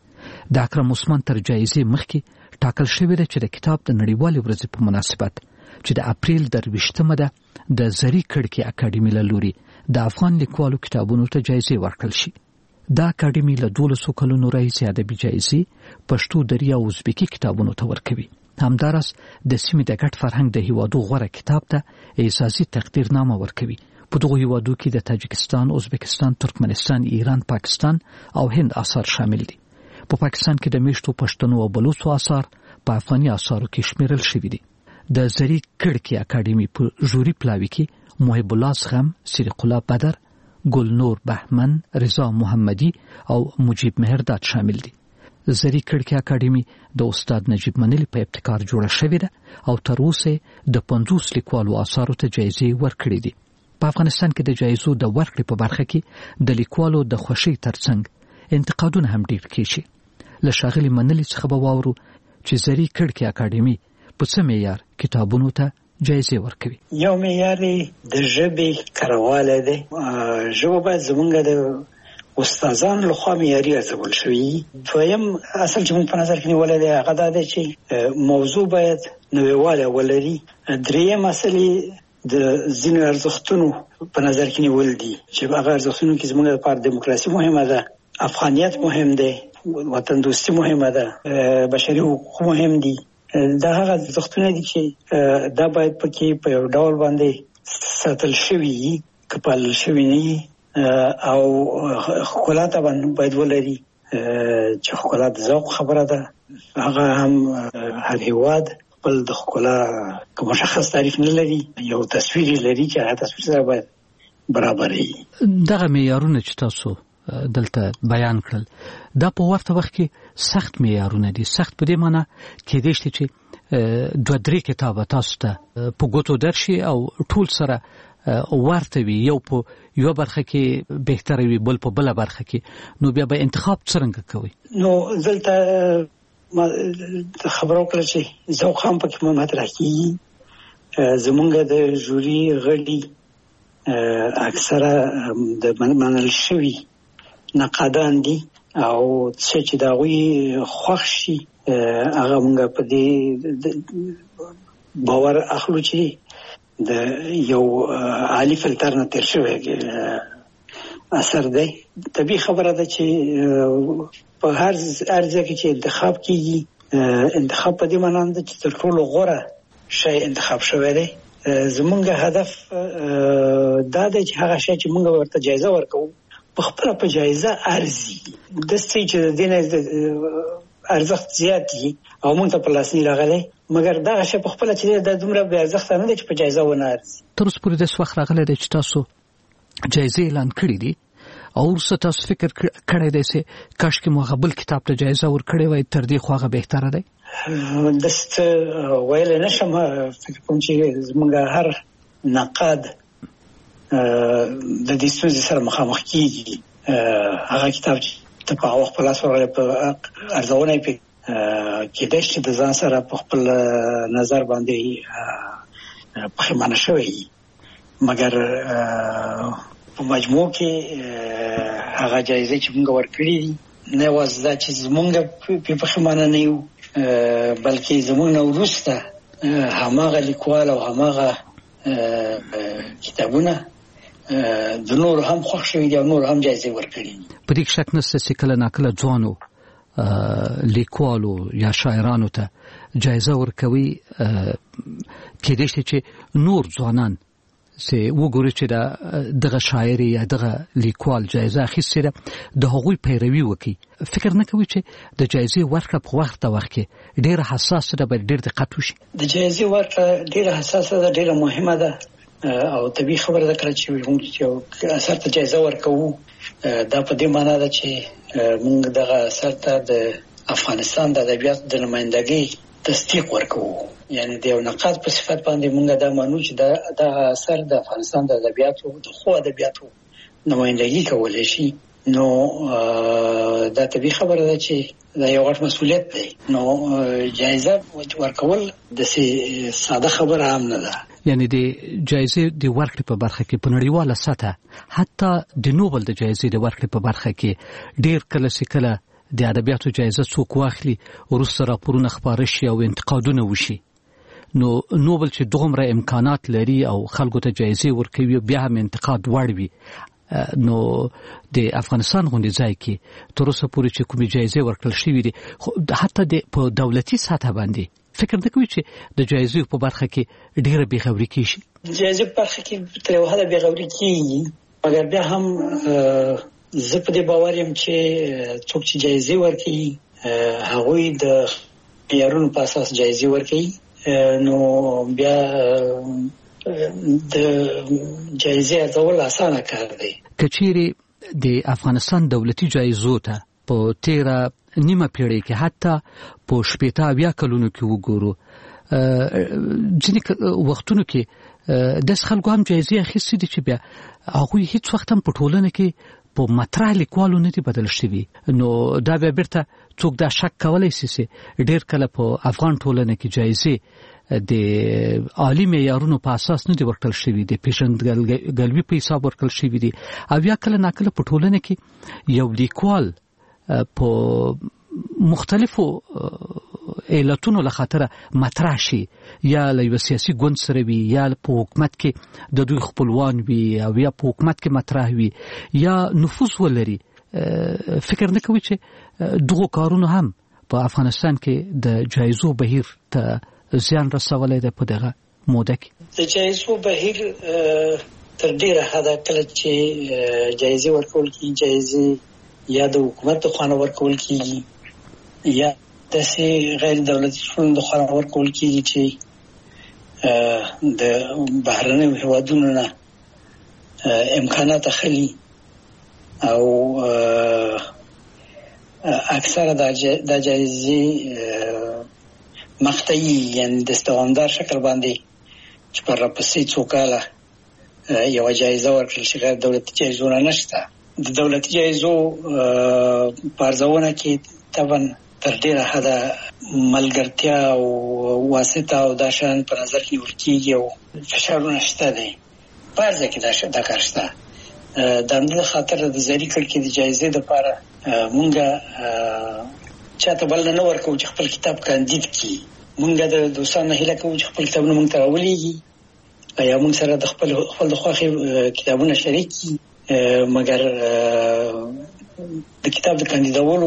د اکرم عثمان تر جایزې مخکې ټاکل شوې ده چې د کتاب د نړیوالې ورځې په مناسبت چې د اپریل درویشتمه ده د زري کړکۍ اکاډمي له لوري د افغان لیکوالو کتابونو ته جایزې ورکړل شي. دا اکاډمي له دولسو کلونو راهیسې ادبي جایزې پښتو، دري او ازبکي کتابونو ته ورکوي. همداراز د سیمې د ګډ فرهنګ د هیوادو غوره کتاب ته اعزازي تقدیرنامه ورکوي. په دغو هیوادو کې د تاجکستان، ازبکستان، ترکمنستان، ایران، پاکستان او هند آثار شامل دي. په پاکستان کې د میشتو پښتنو او بلوچو آثار په افغاني آثارو کې شمیرل شوي دي. د زري کړکۍ اکاډمي په ژوري پلاوي کې محب الله زغم، صدیق الله بدر، ګلنور بهمن، رضا محمدي او مجيب مهرداد شامل دي. زري کړکۍ اکاډمي د استاد نجیب منلی په ابتکار جوړه شوې ده او تر اوسه د پنځوس لیکوالو آثارو ته جایزې ورکړې دي. په افغانستان کې د جایزو د ورکړې په برخه کې د لیکوالو د خوښۍ ترڅنګ انتقادونه هم ډېر کېږي. له ښاغلي منلي څخه به واورو چې زري کړکۍ اکاډمي په څه معیار کتابونو ته جایزې ورکوي. یو معیار د ژبې کارواله دی. ژبه باید زمونږ د استادان لخوا معیاري ارزول شوي. دویم اصل چې موږ په نظر کې نیولی دی هغه دا دی چې موضوع باید نویوالی ولري. دریم اصل د ځینو ارزښتونو په نظر کې نیول دي چې هغه ارزښتونو کې زموږ لپاره دیموکراسي مهمه ده، افغانیت مهم دی، وطن دوستي مهمه ده، بشري حقوق مهم دي. دا هغه ارزښتونه دي چې دا باید پکې په یو ډول باندې ساتل شوي، کپالل شوي نه او ښکلا ته باید ولري چې ښکلا د ذوق خبره ده. هغه هم هر هېواد خپل د ښکلا کوم مشخص تعریف نه لري، یو تصویر لري چې هغه تصویر سره باید برابر وي. دغه معیارونه چې تاسو دلته بیان کړل دا په ورته وخت کې سخت معیارونه دي. سخت په دې معنی کېدای شي چې دوه درې کتابه تاسو ته په ګوتو درشي او ټول سره ورته وي، یو په یو برخه کې بهتره وي بل په بل برخه کې، نو بیا به انتخاب څنګه کوي؟ نو دلته ما خبرو کړل چې زه خام پکې مطرح کیږي. زمونږ د جوري غړي اکثره د منل شوي نقادان دي او څه چې دا غوي خوښ شي هغه موږ په دې باور اخلو چې د یو عالی فلتر نه تیر شوی اثر دی. طبیعي خبره ده چې په هر هر ځای کې چې انتخاب کیږي، انتخاب په دې معنی ده چې تر ټولو غوره شی انتخاب شوی دی. زمونږ هدف دا دی چې هغه شی چې موږ ورته جایزه ورکوو په خپل په جایزه ارزي، د څه چې د دینه ارزښت زیات دي او موږ ته په لاس نه راغلي، مګر دا شی په خپل چې د دومره به ارزښت نه دی چې په جایزه ونه ارزي. تر اوسه پورې د وخت راغلی دی چې تاسو جایزه اعلان کړې دي او ورسره تاسو فکر کړی دی چې کاش کې مو بل کتاب ته جایزه ورکړې وای تر دې خو هغه بهتره دی؟ دست ویل نشم. فکر کوم چې زمونږ هر نقاد د دې ستونزې سره مخامخ کیږي. هغه کتاب چې ته په وخت په لاس ورغلی په ارزونه یې کېدای شي د ځان سره په خپل نظر باندې پښیمانه شوی، مګر په مجموع کې هغه جایزه چې موږ ورکړې دي نه یوازې دا چې زمونږ په پښیمانه نه یو، بلکې زمونږ نه وروسته هماغه لیکوال او هماغه کتابونه د نور هم خوښ شوي دي او نور هم جایزې ورکړي دي. په دې شک نشته چې کله ناکله ځوانو لیکوالو یا شاعرانو ته جایزه ورکوي، کېدای شي چې نور ځوانان چې وګوري چې دغه شاعر یا دغه لیکوال جایزه اخیستې ده د هغوی پیروي وکړي. فکر نه کوي چې د جایزې ورکړه په وخت وخت کې ډېره حساسه ده، باید ډېر دقت وشي؟ د جایزې ورکړه ډېره حساسه ده، ډېره مهمه ده او طبیعي خبره ده کله چې موږ اثر ته جایزه ورکوو دا په دې معنی ده چې موږ دغه اثر ته د افغانستان د ادبیاتو د نمائندګۍ تصدیق ورکوو. یعنی د یو نقاد په صفت باندې موږ دا مانو چې دا اثر د افغانستان د ادبیاتو د خو ادبیاتو نمائندګي کولای شي. نو دا طبیعي خبره ده چې دا یو غټ مسؤلیت دی. نو جایزه ورکول د ساده خبره هم نه ده. یعنی د جایزې د ورکړې په برخه کې په نړیواله سطح حتی د نوبل د جایزې د ورکړې په برخه کې ډېر کله چې کله د ادبیاتو جایزه څوک واخلي وروسته راپورونه خپاره شي او انتقادونه وشي، نو نوبل چې دومره امکانات لري او خلکو ته جایزې ورکوي بیا هم انتقاد وړ وي، نو د افغانستان غونډې ځای کې تر اوسه پورې چې کومې جایزې ورکړل شوې دي حتی د په دولتي سطح باندې فکر نه کوي چې د جایزې په برخه کې ډېره بېغوري کیږي؟ جایزې په برخه کې تر یو حده بېغوري کیږي، مګر بیا هم زه په دې باور یم چې څوک چې جایزې ورکوي هغوی د معیارونو په اساس جایزې ورکوي. نو بیا د جایزې ارزول اسانه کار دی. که چیرې د افغانستان دولتي جایزو ته په تیره نیمه پیړۍ کې حتی په شپېته اویا کلونو کې وګورو، ځینې وختونو کې داسې خلکو هم جایزې اخیستې دي چې بیا هغوی هیڅ وخت هم په ټولنه کې په مطرح لیکوالو نه دي بدل شوي. نو دا بیا بیرته څوک دا شک کولی شي چې ډېر کله په افغان ټولنه کې جایزې د عالي معیارونو په اساس نه دي ورکړل شوي دي، پیژندګلوي په حساب ورکړل شوي دي، او یا کله ناکله په ټولنه کې یو لیکوال په مختلفو علتونو له خاطره مطرح شي، یا له یو سیاسي ګوند سره وي، یا په حکومت کې د دوی خپلوان وي، او یا په حکومت کې مطرح وي، یا نفوذ ولري. فکر نه کوي چې دغه کارونه هم په افغانستان کې د جایزو بهیر ته زیان رسولی دی په دغه موده کې؟ د جایزو بهیر تر ډېره حده کله چې جایزې ورکول کېږي، جایزې یا د حکومت د خوا نه ورکول کېږي یا داسې غیر دولتي شخصونو د خوا نه ورکول کېږي چې د بهرنیو هېوادونو نه امکانات اخلي، او اکثره دا جایزې مقطعي یعنی د دوامدار شکل باندې چې پر راپسې څو کاله یو جایزه ورکړل شي، غیر دولتي جایزو نشته. د دولتي جایزو پارځونه کې طبعا تر ډیره حده ملګرتیا او واسطه او دا شان په نظر کې ورکیږي او فشارونه شته دي. پارځه کې دا دا کار شته. د همدې خاطر د زری کړ کې د جایزې لپاره مونږه چاته بل نه ورکو چې خپل کتاب کاندید کی. مونږه د دوستانو هیله کوو چې خپل کتابونه مونږ ته راولېږي یا مونږ سره د خپل خپل د خوښې کتابونه شریک کی. مګر د کتاب د کاندیدولو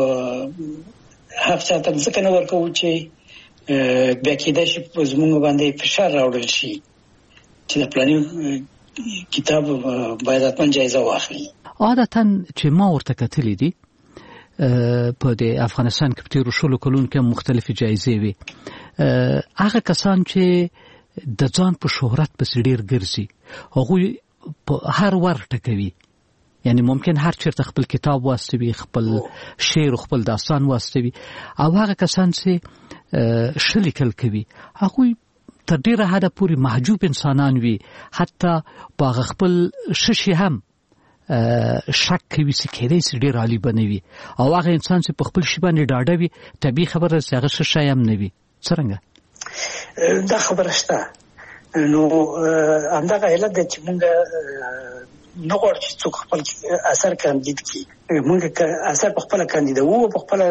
حق چاته ځکه نه ورکو چې بیا کېدای شي په زموږ باندې فشار راوړل شي چې د پلاني کتاب باید حتما جایزه واخلي. عادتا چې ما ورته کتلې دي په د افغانستان کې په تیرو شلو کلونو کې مختلفې جایزې وي، هغه کسان چې د ځان په شهرت پسې ډېر ګرځي هغوی په هر ور ټکوي، یعنی ممکن هر چیرته خپل کتاب واستوي، خپل شعر خپل داستان واستوي، او هغه کسان چې ښه لیکل کوي هغوی تر ډیره حده پورې محجوب انسانان وي، حتی په هغه خپل ښه شي هم شک کوي چې کېدای شي ډېر عالي به نه وي، او هغه انسان چې په خپل شي باندې ډاډه وي طبیعي خبره چې هغه ښه شی هم نه وي. څرنګه دا خبره شته؟ نو همدغه علت دی چې مونږ نه غواړو چې څوک خپل اثر کاندید کړي. مونږ اثر په خپله کاندیدوو، په خپله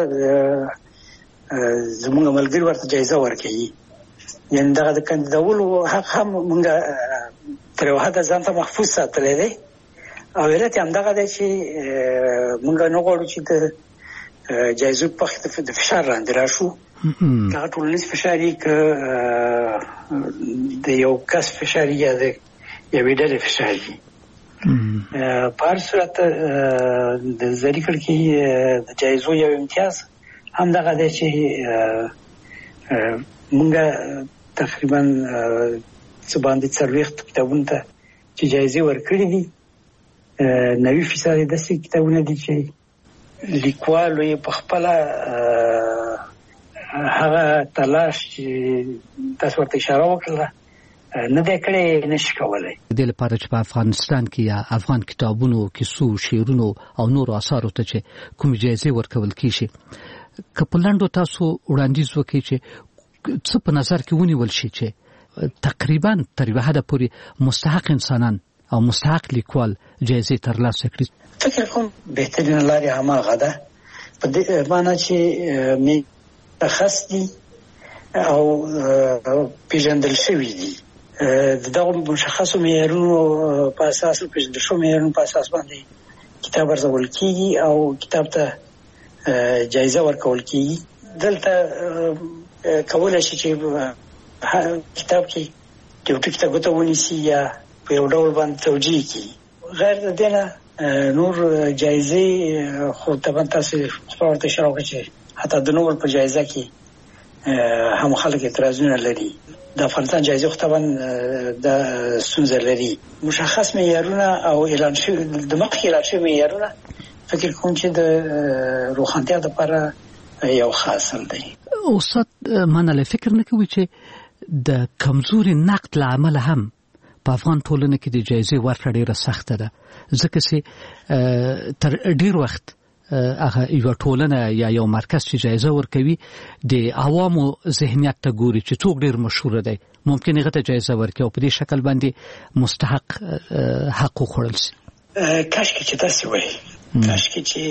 زمونږ ملګري ورته جایزه ورکوي. یعنې دغه د کاندیدولو حق هم مونږ تر یو حده ځان ته محفوظ ساتلی دی، او علت یې همدغه دی چې مونږ نه غواړو چې د جایزو په وخت د فشار لاندې راشو. هغه ټولنیز فشار یې که د یو کس فشار یا د یوې ډلې فشار وي. په هر صورت د زری کړ کې د جایزو یو امتیاز همدغه دی چې مونږ تقریبا څه باندې څلوېښت کتابونو ته چې جایزې ورکړي دي، نوي فیصد یې داسې کتابونه دي چې لیکوالو یې په خپله هغه تلاش چې تاسو ورته اشاره وکړله نه دی کړی، نشي کولی. د دې لپاره چې په افغانستان کې یا افغان کتابونو، کیسو، شعرونو او نورو اثارو ته چې کومې جایزې ورکول کېږي، که په لنډو تاسو وړاندیز وکړئ چې څه په نظر کې ونیول شي چې تقریبا تر یوه حده پورې مستحق انسانان او مستحق لیکوال جایزې ترلاسه کړي؟ فکر کوم بهترینه لارې هماغه ده، په دې معنی چې مشخص دي او پیژندل شوي دي. د دغو مشخصو معیارونو په اساس، پیژندل شوو معیارونو په اساس باندې کتاب ارزول کېږي او کتاب ته جایزه ورکول کېږي. دلته کولی شي چې کتاب کې یو ټکي ته ګوته ونیسي یا په یو ډول باندې توجیه کړي. غیر د دې نه نور جایزې خو طبعا تاسو خپل ورته اشاره وکړئ چې حتی د نوبل په جایزه کې هم خلک اعتراضونه لري. د افغانستان جایزه خو طبعا د ستونزه لري. مشخص معیارونه او اعلان شوي د مخکې اعلان شوي معیارونه فکر کوم چې د روښانتیا لپاره یو ښه اصل دی. استاد منله فکر نه کوي چې د کمزوري نقد له امله هم په افغان ټولنه کې د جایزې ورکړه ډېره سخته ده، ځکه چې تر ډېر وخت هغه یو ټولنه یا یو مرکز چې جایزه ورکوي د عوامو ذهنیت ته ګوري چې څوک ډېر مشهور دی، ممکن هغه ته جایزه ورکړي او په دې شکل باندې مستحق حق وخوړل شي. کاشکې چې داسې وای، کاشکې چې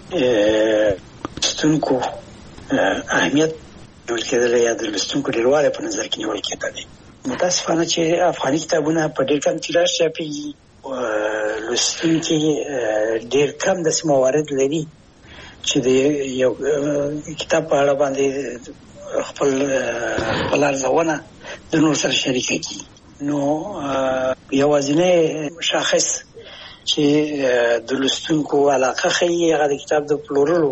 لوستونکو اهمیت نیول کېدلی یا د لوستونکو ډېروالی په نظر کې نیول کېدلی. متاسفانه چې افغاني کتابونه په ډېر کم تیراژ چاپېږي، لوستونکي ډېر کم داسې موارد لري چې د یو کتاب په اړه باندې خپل خپل ارزونه د نور سره شریکه کړي. نو یوازینی شاخص چې د لوستونکو علاقه ښیي هغه د کتاب د پلورلو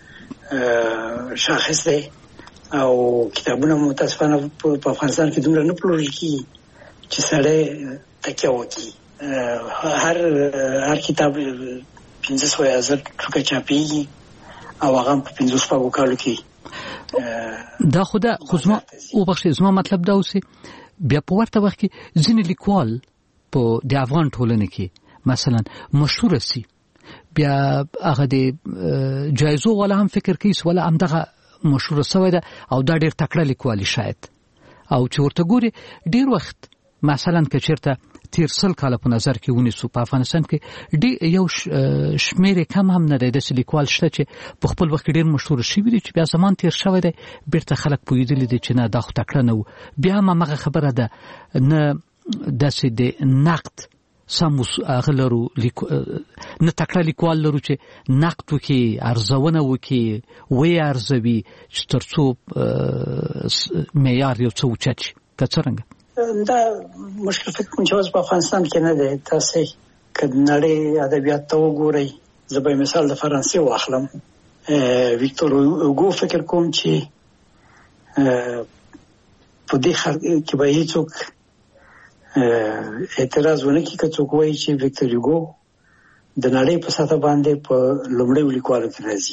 شاخص دی، او کتابونه متاسفانه په افغانستان کې دومره نه پلورل کېږي چې سړی تکیه وکړي. هر هر کتاب پنځه سوه یا زر ټوکه چاپېږي او هغه په پنځه شپږو کالو کې دا خو دا خو زما وبخښئ، زما مطلب دا اوسې بیا په ورته وخت کې ځینې لیکوال په د افغان ټولنې کې مثلا مشهور سي بیا هغه د جایزو ولا هم فکر کوي ولا هم دغه مشهور سوی ده او دا ډیر تکړه لیکوالي شاید او چې ورته ګوري ډیر وخت مثلا که چیرته تیر سل کال په نظر کې ونیسو په افغانستان کې ډیر یو شمیر کم هم نه دی د لیکوال شته چې په خپل وخت ډیر مشهور شوی دی چې بیا زمان تیر شوی دی بیرته خلک پوهیدلی دي چې نه دا خو تکړه نه و بیا هم هغه خبره ده نه داسې د نقد سم هغه لرو نه تکړه لیکوال لرو چې نقد وکړي ارزونه وکړي وی ارزوي چې تر څو معیار یو څه اوچت شي که څرنګه دا مشکل فکر کوم چې اوس په افغانستان کې نه دی. تاسو که نړۍ ادبیات ته وګورئ زه به مثال د فرانسې واخلم ویکتور اوګو فکر کوم چې په دې کې به هیڅوک اعتراض ونه کړي که څوک وایي چې ویکتور اوګو د نړۍ په سطح باندې په لومړیو لیکوالو کې راځي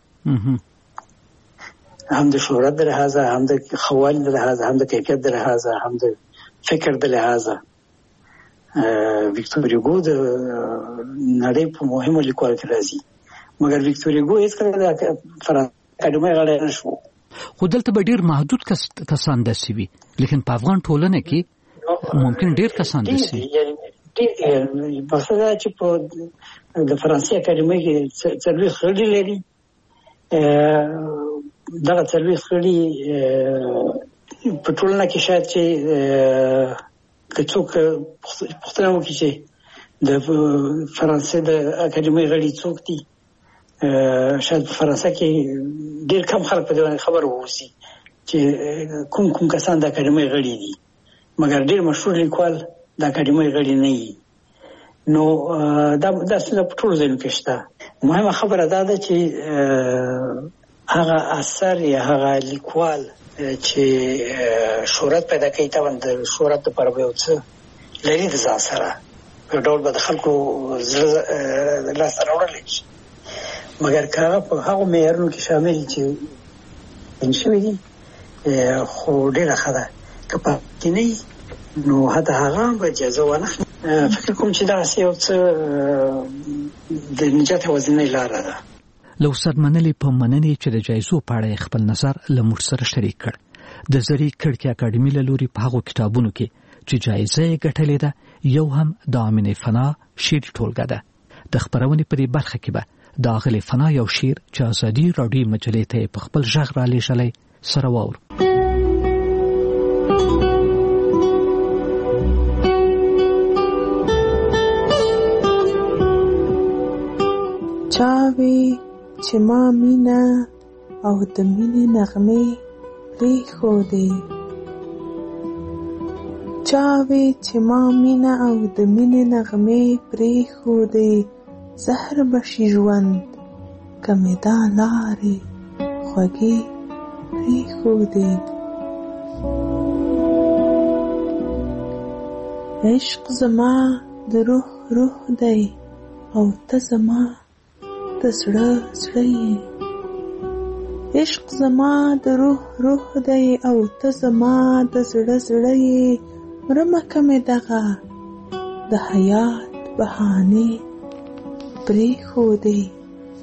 هم د شهرت د لحاظه هم د خوال د لحاظه هم د کیفیت د لحاظه هم د فکر د لحاظه ویکتور اوګو د نړۍ په مهمو لیکوالو کې راځي مګر ویکتور اوګو هیڅ کله د فرانسې اکاډمۍ غړی نه شو خو دلته به ډیر محدود کسان داسې وي لیکن په افغان ټولنه کې ممکن ډیر کسان داسې وي مقصد دا چې په د فرانسې اکاډمۍ کې څلوېښت غړي لري دغه څلوېښت غړي په ټولنه کې شاید چې که څوک پوښتنه وکړي چې د فرانسې د اکاډمۍ غړي څوک دي شاید په فرانسه کې ډېر کم خلک په دې باندې خبر واوسي چې کوم کوم کسان د اکاډمۍ غړي دي مګر ډېر مشهور لیکوال د اکاډمۍ غړي نه وي نو دا دا څه په ټولو ځایونو کې شته. مهمه خبره دا ده چې هغه اثر یا هغه لیکوال چې شهرت پیدا کوي طبعا د شهرت لپاره به یو څه لري د ځان سره په ډول به د خلکو زړه لاسته راوړلی شي مګر که هغه په هغو معیارونو کې شامل چې ان شوي دي خو ډېره ښه ده که پاتې نه وي نو حتی هغه به اجازه وانخلي. فکر کوم چې دغسې یو څه د نجات یوازینۍ لاره ده. له استاد منلي په مننې چې د جایزو په اړه خپل نظر له موږ سره شریک کړ. د زری کړکۍ اکاډمي له لوري په هغو کتابونو کې چې جایزه یې ګټلې ده یو هم د امینه فنا شعر ټولګه ده. د خبرونې په دې برخه کې به د اغلې فنا یو شعر چې ازادي راډیو مجلې ته په خپل ژغ را لېږلی سره واورو. چاوي چې ما مینا او د مینې نغمې پرېښودې چاوي چې ما مینا او د مینې نغمې پرېښودې زهر بشي ژوند که مې دا لارې خوږې پرېښودې عشق زما د روح روح دی او ته زما د زړه زړه یې عشق زما د روح روح دی او ته زما د زړه زړه یې مرمه که مې دغه د حیات بهانې پرېښودې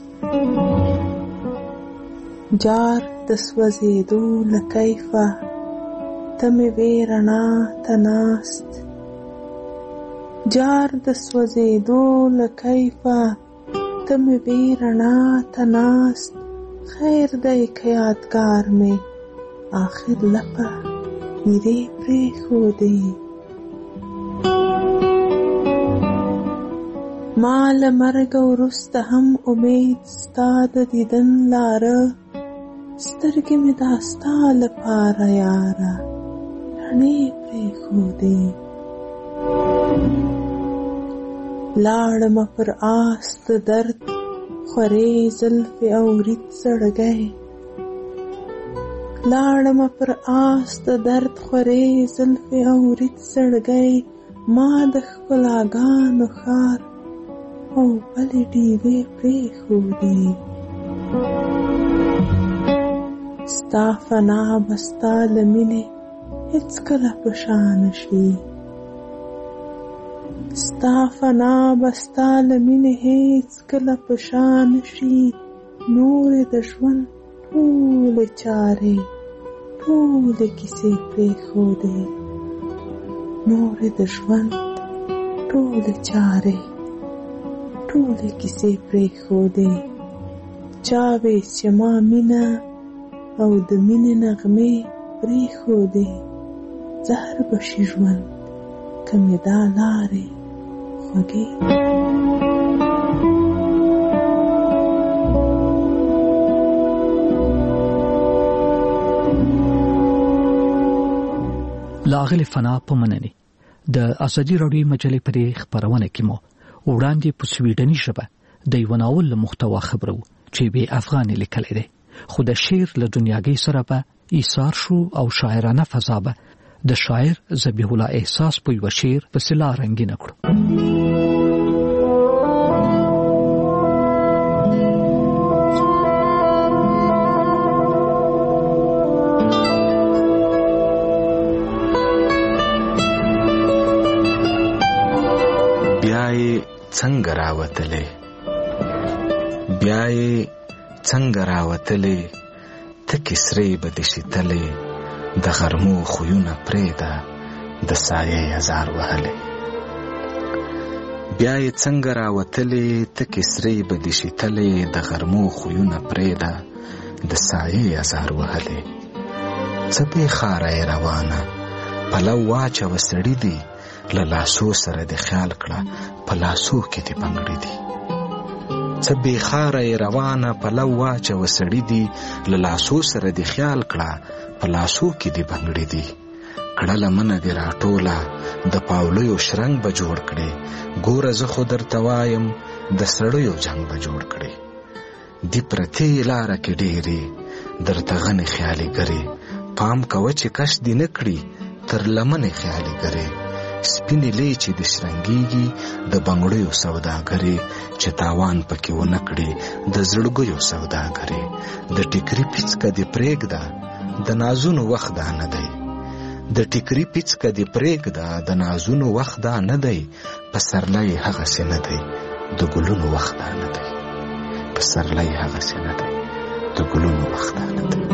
جار د سوځېدو له کیفه ته مې وې رڼا ته ناست جار د سوځېدو له کیفه ته مې وې رڼا ته ناست خیر دی که یادګار مې آخر لپه ایرې پرېښودې ما له مرګه وروسته هم امید ستا د دیدن لاره سترګې مې دا ستا لپاره یاره رڼې پرېښودې لاړمه پر آس د درد خورې زلفې او رید زړګی لاړمه پر آس د درد خورې زلفې او رید زړګی ما د ښکلاګانو ښار او بلې ډیوې پرېښودې ستا فنا به ستا له مینې هېڅکله په شا نه شي ستا فنا بستا لمینې هیڅ کله په شا نشي. نورې د ژوند ټولې چارې ټولې کیسې پرېښودې. نورې د ژوند ټولې چارې ټولې کیسې پرېښودې. چا وې چې ما مینه او د مینې نغمې پرېښودې. زهر به شي ژوند که مې دا لارې خوږې. لاغلی فنا په مننې د ازادي راډیو مجلې پرې خبرونه کې مو وړاندې په سویډني ژبه د یو ناول محتوا خبرو چې به افغاني لیکل دي، خو د شعر له دنیاګي سره به ایثار شو او شاعرانه فضا به د شاعر ذبیح الله احساس په یو شعر په سلا رنگین کړو. بیاي څنګه راوتلې بیاي څنګه راوتلې ته کسرې بدشتلې د غرمو خوونه پرېدا د سایه هزار وهلې. بیاي څنګه راوتلې ته کسرې بدشتلې د غرمو خوونه پرېدا د سایه هزار وهلې. څه به خارې روانه پلو واچ وسړې دي له لاسو سره د خیال کړه په لاسو کې دې بنګړې دي. څه بېخاره روانه پلو واچه وسړې دي له لاسو سره د خیال کړه په لاسو کې دې بنګړې دي. کړه لمنه دې راټوله د پاولیو شرنګ به جوړ کړې. ګوره زه خو درته وایم د سړیو جنګ به جوړ کړې. دې پرتې لاره کې ډېرې درته غنې خیالي ګرې. پام کوه چې کش دې نه کړي تر لمنې خیالي ګرې. سپینې لې چې د شرنګېږي د بنګړیو سوداګرې چې تاوان پکې ونه کړي د زړګیو سوداګرې. د ټیکري پیڅکه دې پرېږده د نازونو وخت دا نه دی. د ټیکري پیڅکه دې پرېږده د نازونو وخت دا نه دی. پسرلی هغسې نه دی د ګلونو وخت دا نه دی. پسرلی هغسې نه دی د ګلونو وخت دا نه دی.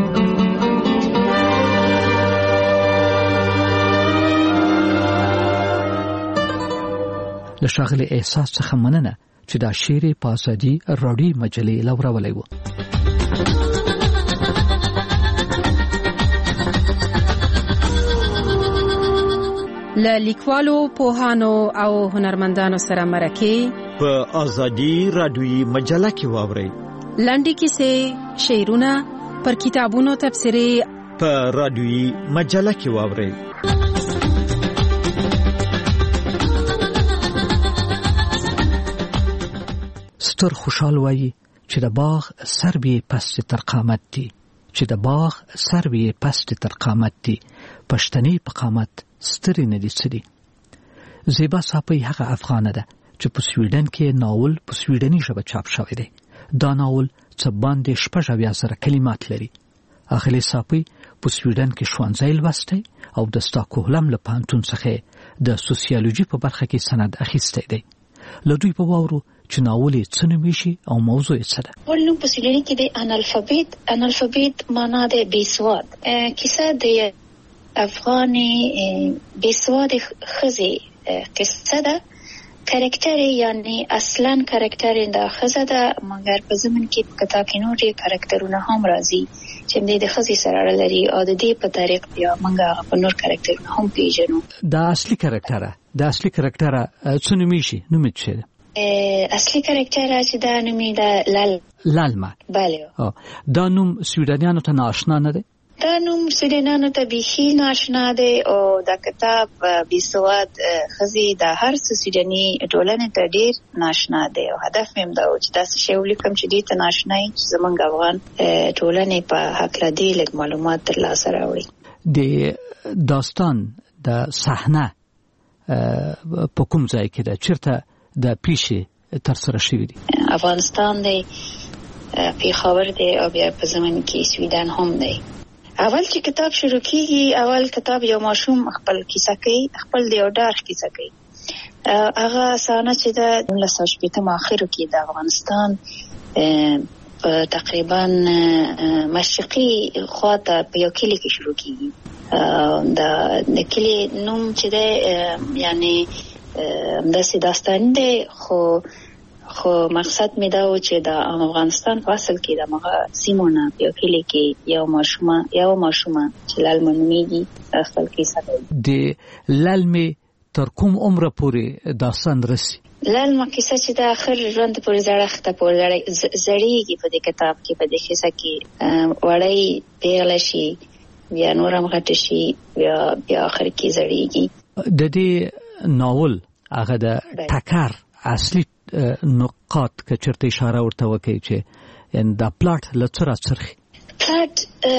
له ښاغلي احساس څخه مننه چې دا شعر په ازادي راډیو مجلې لورولی و. له لیکوالو، پوهانو او هنرمندانو سره مرکې په ازادي راډیو مجله کې واورئ. لنډې کیسې، شعرونه، پر کتابونو تبصرې په راډیو مجله کې واورئ. ستر خوشحال وایي چې د باغ سر به پست تر قامت دی، چې د باغ سر به پست تر قامت دی، پښتني په قامت ستري نه دي سړي. زیبا صاحب هغه افغانه ده چې په سویډن کې ناول په سویډني ژبه چاپ شوی دی. دا ناول څه باندې شپږ اویا زره کلمات لري. اخلي صاحب په سویډن کې ښوونځی لوستی او د ستاکهولم له پوهنتون څخه د سوسیالوژي په برخه کې سند اخیستی دی. له دوی په واورو چې ناول یې څه نومیږي او موضوع یې څه ده. ولنو په سویډني کې د انالفابیت انالفابیت معنا د بېسواد. کیسه د افغاني بېسواد ښځې قصه ده. کرکټر یعنی اصلا کرکټر د ښځه ده، مګر په ضمن کې په کتاب کې نور کرکټرونه هم راځي چې د ښځې سره اړه لري او د دې په طریق بیا موږ هغه په نور کرکټرونه هم پیژنو. دا اصلي کرکټر دا اصلي کرکټر څه نومیږي؟ نوم یې څه ده؟ اصلي کرکټر چې دا نوم یې د لال لالما. بله. دا نوم سویډنیانو ته ناشنا نه دی؟ دا نوم سویډنیانو ته بیخي ناشنا دی او دا کتاب بېسواد ښځې د هر څه سویډني ټولنې ته ډېر ناشنا دی او هدف مې هم دا و چې داسې شی ولیکم چې دې ته ناشنا وي چې زموږ افغان ټولنې په هکله دې لږ معلومات ترلاسه راوړي. د داستان د صحنه په کوم ځای کې ده؟ چېرته د پیښې ترسره شوي دي؟ افغانستان دی، پېښور دی او بیا په ضمن کې سویډن هم دی. اول چې کتاب شروع کیږي، اول کتاب یو ماشوم خپل کیسه کوي، خپل د یو ډار کیسه کوي. هغه سانه چې د نولس سوه شپېتم اخرو کې د افغانستان په تقریبا مشرقي خواته په یو کلی کې شروع کیږي. د د کلی نوم چې د یعنی داسې داستان دی، خو خو مقصد می دا و چې د افغانستان په اصل کې د مغه سیمونه په یو کلی کې یو ماشومه یو ماشومه چې لالمه نومیږي خپل کیسه کوي. د لالمه تر کوم عمره پورې داستان رسي؟ لالمه کیسه چې د اخر ژوند پورې زړښت پورې زړیږي په دې کتاب کې، په دې کیسه کې وړای پیغله شي، بیا نور هم غټ شي، بیا بیا اخر کې زړیږي. د دې ناول هغه د ټکر اصلي نقاط که چرته اشاره ورته وکړي چې ان دا پلاټ لڅرا څرخي پلاټ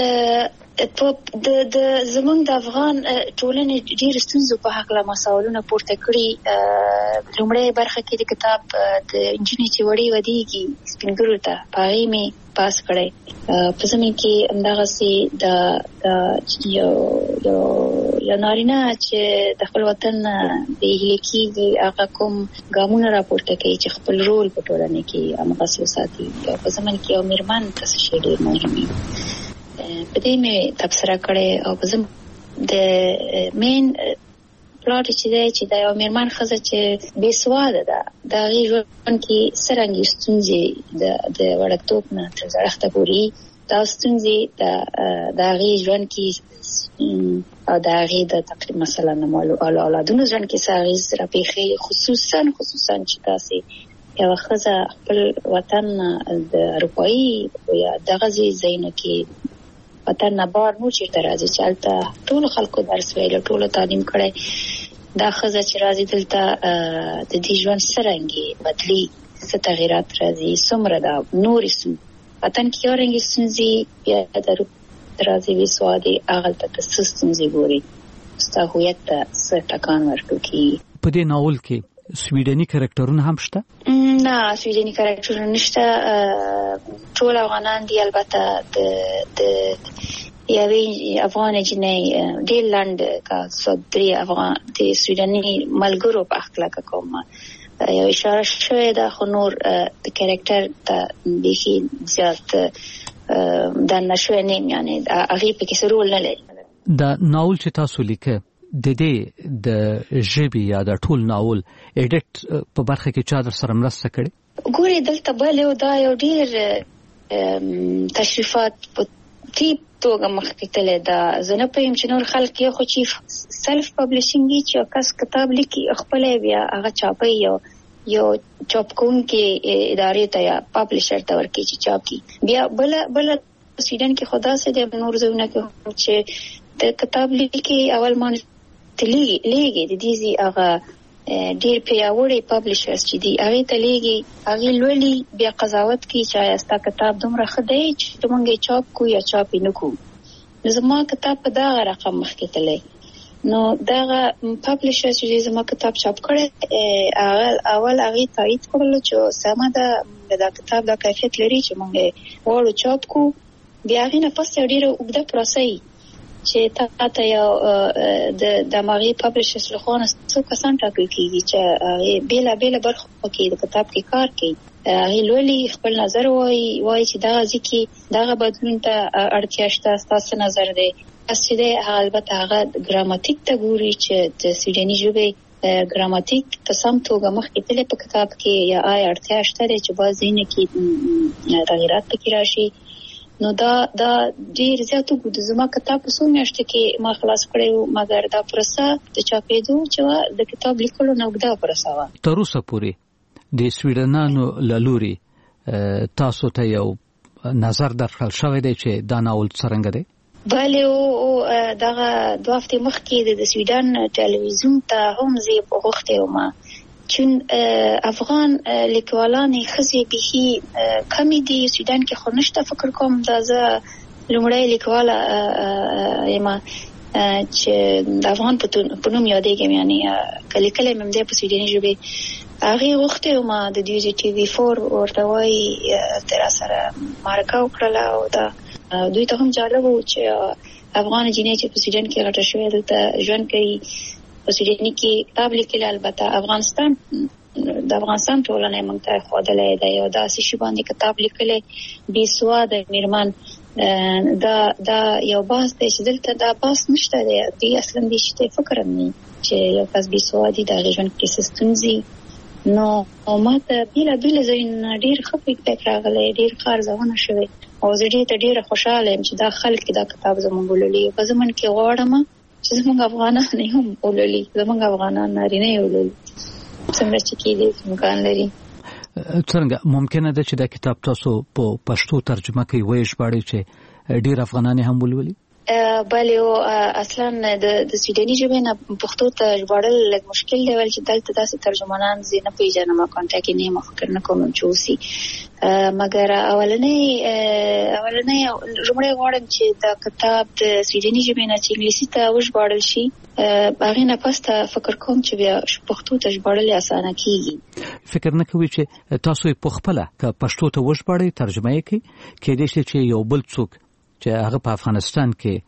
په د د زمونږ د افغان ټولنې ډېر ستونزو په حق لا مساولونه پورته کړي. لومړی برخه کې د کتاب د انجینری چې وړي ودیږي سپینګرو ته پاغي می پاس کړي. په زمين کې اندغه سي د یو یو یو نارینه چې د خپل وطن به هلیکيږي هغه کوم ګامونه راپورته کوي چې خپل رول په ټولنه کې امغه ساتي. په زمين کې یو میرمن تاسو شي ډېر مهمه په دې مې تبصره کړې او په زم د مین پلاټ چې دی چې د یو میرمن ښځه چې بې سواده ده د هغې ژوند کې څرنګه ستونزې د وړکتوب نه تر زړښته پورې دا ستونزې د هغې ژوند کې او د هغې د تقریبا مثلا اولادونو ژوند کې څه اغېز راپېښوي، خصوصا خصوصا چې داسې یوه ښځه خپل وطن د اروپایي یا دغه ځایونو کې وطن نه بار نو چېرته راځي چې هلته ټولو خلکو درس ویلی، ټولو تعلیم کړی. دا ښځه چې راځي دلته د دې ژوند څرنګې بدلي، څه تغیرات راځي، څومره دا نورې وطن کې یو رنګې ستونزې، بیا د اروپا راځي بې سوادې هغلته ته څه ستونزې ګوري، ستا هویت ته څه ټکان ورکوي. په دې ناول کې سویډني کرکټرونه هم شته؟ نه، سویډني کرکټرونه نشته. ټول افغانان دي. البته د د یوې افغان جنۍ ډېر لنډ کا صدري افغان د سویډني ملګرو په اخلاق کوم یو اشاره شوې ده، خو نور د کرکټر ته بیخي زیات د نشوې نیم یعنی هغې پکې څه رول نه لري. د ناول چې تاسو لیکه د دې د ژبې یا د ټول ناول ایډیټ په برخه کې چا در سره مرسته کړې؟ ګورې دلته بل یو دا یو ډېر تشریفات په ټیپ توګه مخکې تللی ده. زه نه پوهیم چې نور خلک یو خو چې سلف پبلیشنګ وي چې یو کس کتاب لیکي خپله بیا هغه چاپوي، یو یو چاپ کوونکې ادارې ته یا پبلیشر ته ورکوي چې چاپ کړي. بیا بله بله سویډن کې خو داسې دی، نور ځایونه کې چې د کتاب لیکي اول ما تلیږي لیږي د دې هغه ډېر پیاوړي پبلیشرز چې دي هغې ته لیږي، هغې لولي، بیا قضاوت کوي چې آیا ستا کتاب دومره ښه دی چې موږ یې چاپ کړو یا چاپ یې نه کړو. نو زما کتاب په دغه رقم مخکې تللی. نو دغه پبلیشرز چې زما کتاب چاپ کړی هغه اول هغې تایید کړلو چې سمه ده دا کتاب دا کیفیت لري چې موږ یې غواړو چاپ کړو. بیا هغې نه پس یو ډېره اوږده پروسه وي چې تا ته یو د د هغې پبلیشرز له خوا نه څو کسان ټاکل کېږي چې هغې بېله بېله برخو کې د کتاب کې کار کوي. هغې لولي، خپل نظر وایي وایي چې دغه ځای کې دغه بدلون ته اړتیا شته، ستا څه نظر دی. بس چې دی هغه البته هغه ګراماتیک ته ګوري چې د سویډني ژبې ګراماتیک په سم توګه مخکې تللی په کتاب کې یا آیا اړتیا شته دی چې بعض ځایونه کې تغیرات پکې راشي. نو دا دا ډېر زیات وګورو. زما کتاب په څو میاشتو کې ما خلاص کړی و، مګر دا پروسه د چاپېدو چې وه د کتاب لیکلو نه اوږده پروسه وه. تر اوسه پورې د سویډنانو له لورې تاسو ته یو نظر درکړل شوی دی چې دا ناول څرنګه دی؟ بله، او دغه دوه هفتې مخکې د سویډن ټلویزیون ته هم زه غوښتې وم، چون افغان لیکوالان ښځې بیخي کمې دي سویډن کې، خو نشته فکر کوم دا زه لومړی لیکواله یم چې د افغان په نوم یادېږم، یعنې که لیکلی مې همدی په سویډني ژبې. هغې غوښتې وم د دوی چې ټي وي فور ورته وایي ته را سره مرکه وکړله، او دا دوی ته هم جالب و چې افغان جینۍ چې په سویډن کې غټه شوې دلته ژوند کوي. په سویډني کې کتاب لیکلی، البته افغانستان د افغانستان ټولنه موږ ته ښودلې ده یو داسې شی باندې کتاب لیکلی بې سواده میرمن. دا دا یو بحث دی چې دلته دا بحث نشته دی، دوی اصلا دې شي ته فکر هم نه چې یو کس بې سوادي د هغې ژوند کې څه ستونزې. نو ما ته بېلابېله ځایونه ډېر ښه فیډبیک راغلی، ډېر ښه ارزونه شوې او زه دې ته ډېره خوشحاله یم چې دا خلک دا کتاب زموږ ولولي. په زمن کې غواړم چې زموږ افغانان یې هم ولولي، زموږ افغانان نارینه یې ولولي څنګه چې کېدی امکان لري. څنګه ممکنه ده چې دا کتاب تاسو په پښتو ترجمه کوي وایي ژباړئ چې ډېر افغانان هم ولولي؟ بله او اصلا د د سویډني ژبې نه پښتو ته ژباړل لږ مشکل دی، ولې چې دلته داسې ترجمانان زه نه پېژنم، کانټاکټ یې نه یم، فکر نه کوم چې اوسي. مګر اولنۍ اولنۍ لومړی غواړم چې دا کتاب د سویډني ژبې نه چې انګلیسي ته وژباړل شي، هغې نه پس ته فکر کوم چې بیا پښتو ته ژباړل یې اسانه کېږي. فکر نه کوئ چې تاسو یې پخپله که پښتو ته وژباړئ ترجمه یې کړئ، کېدای شي چې یو بل څوک چې هغه په افغانستان کې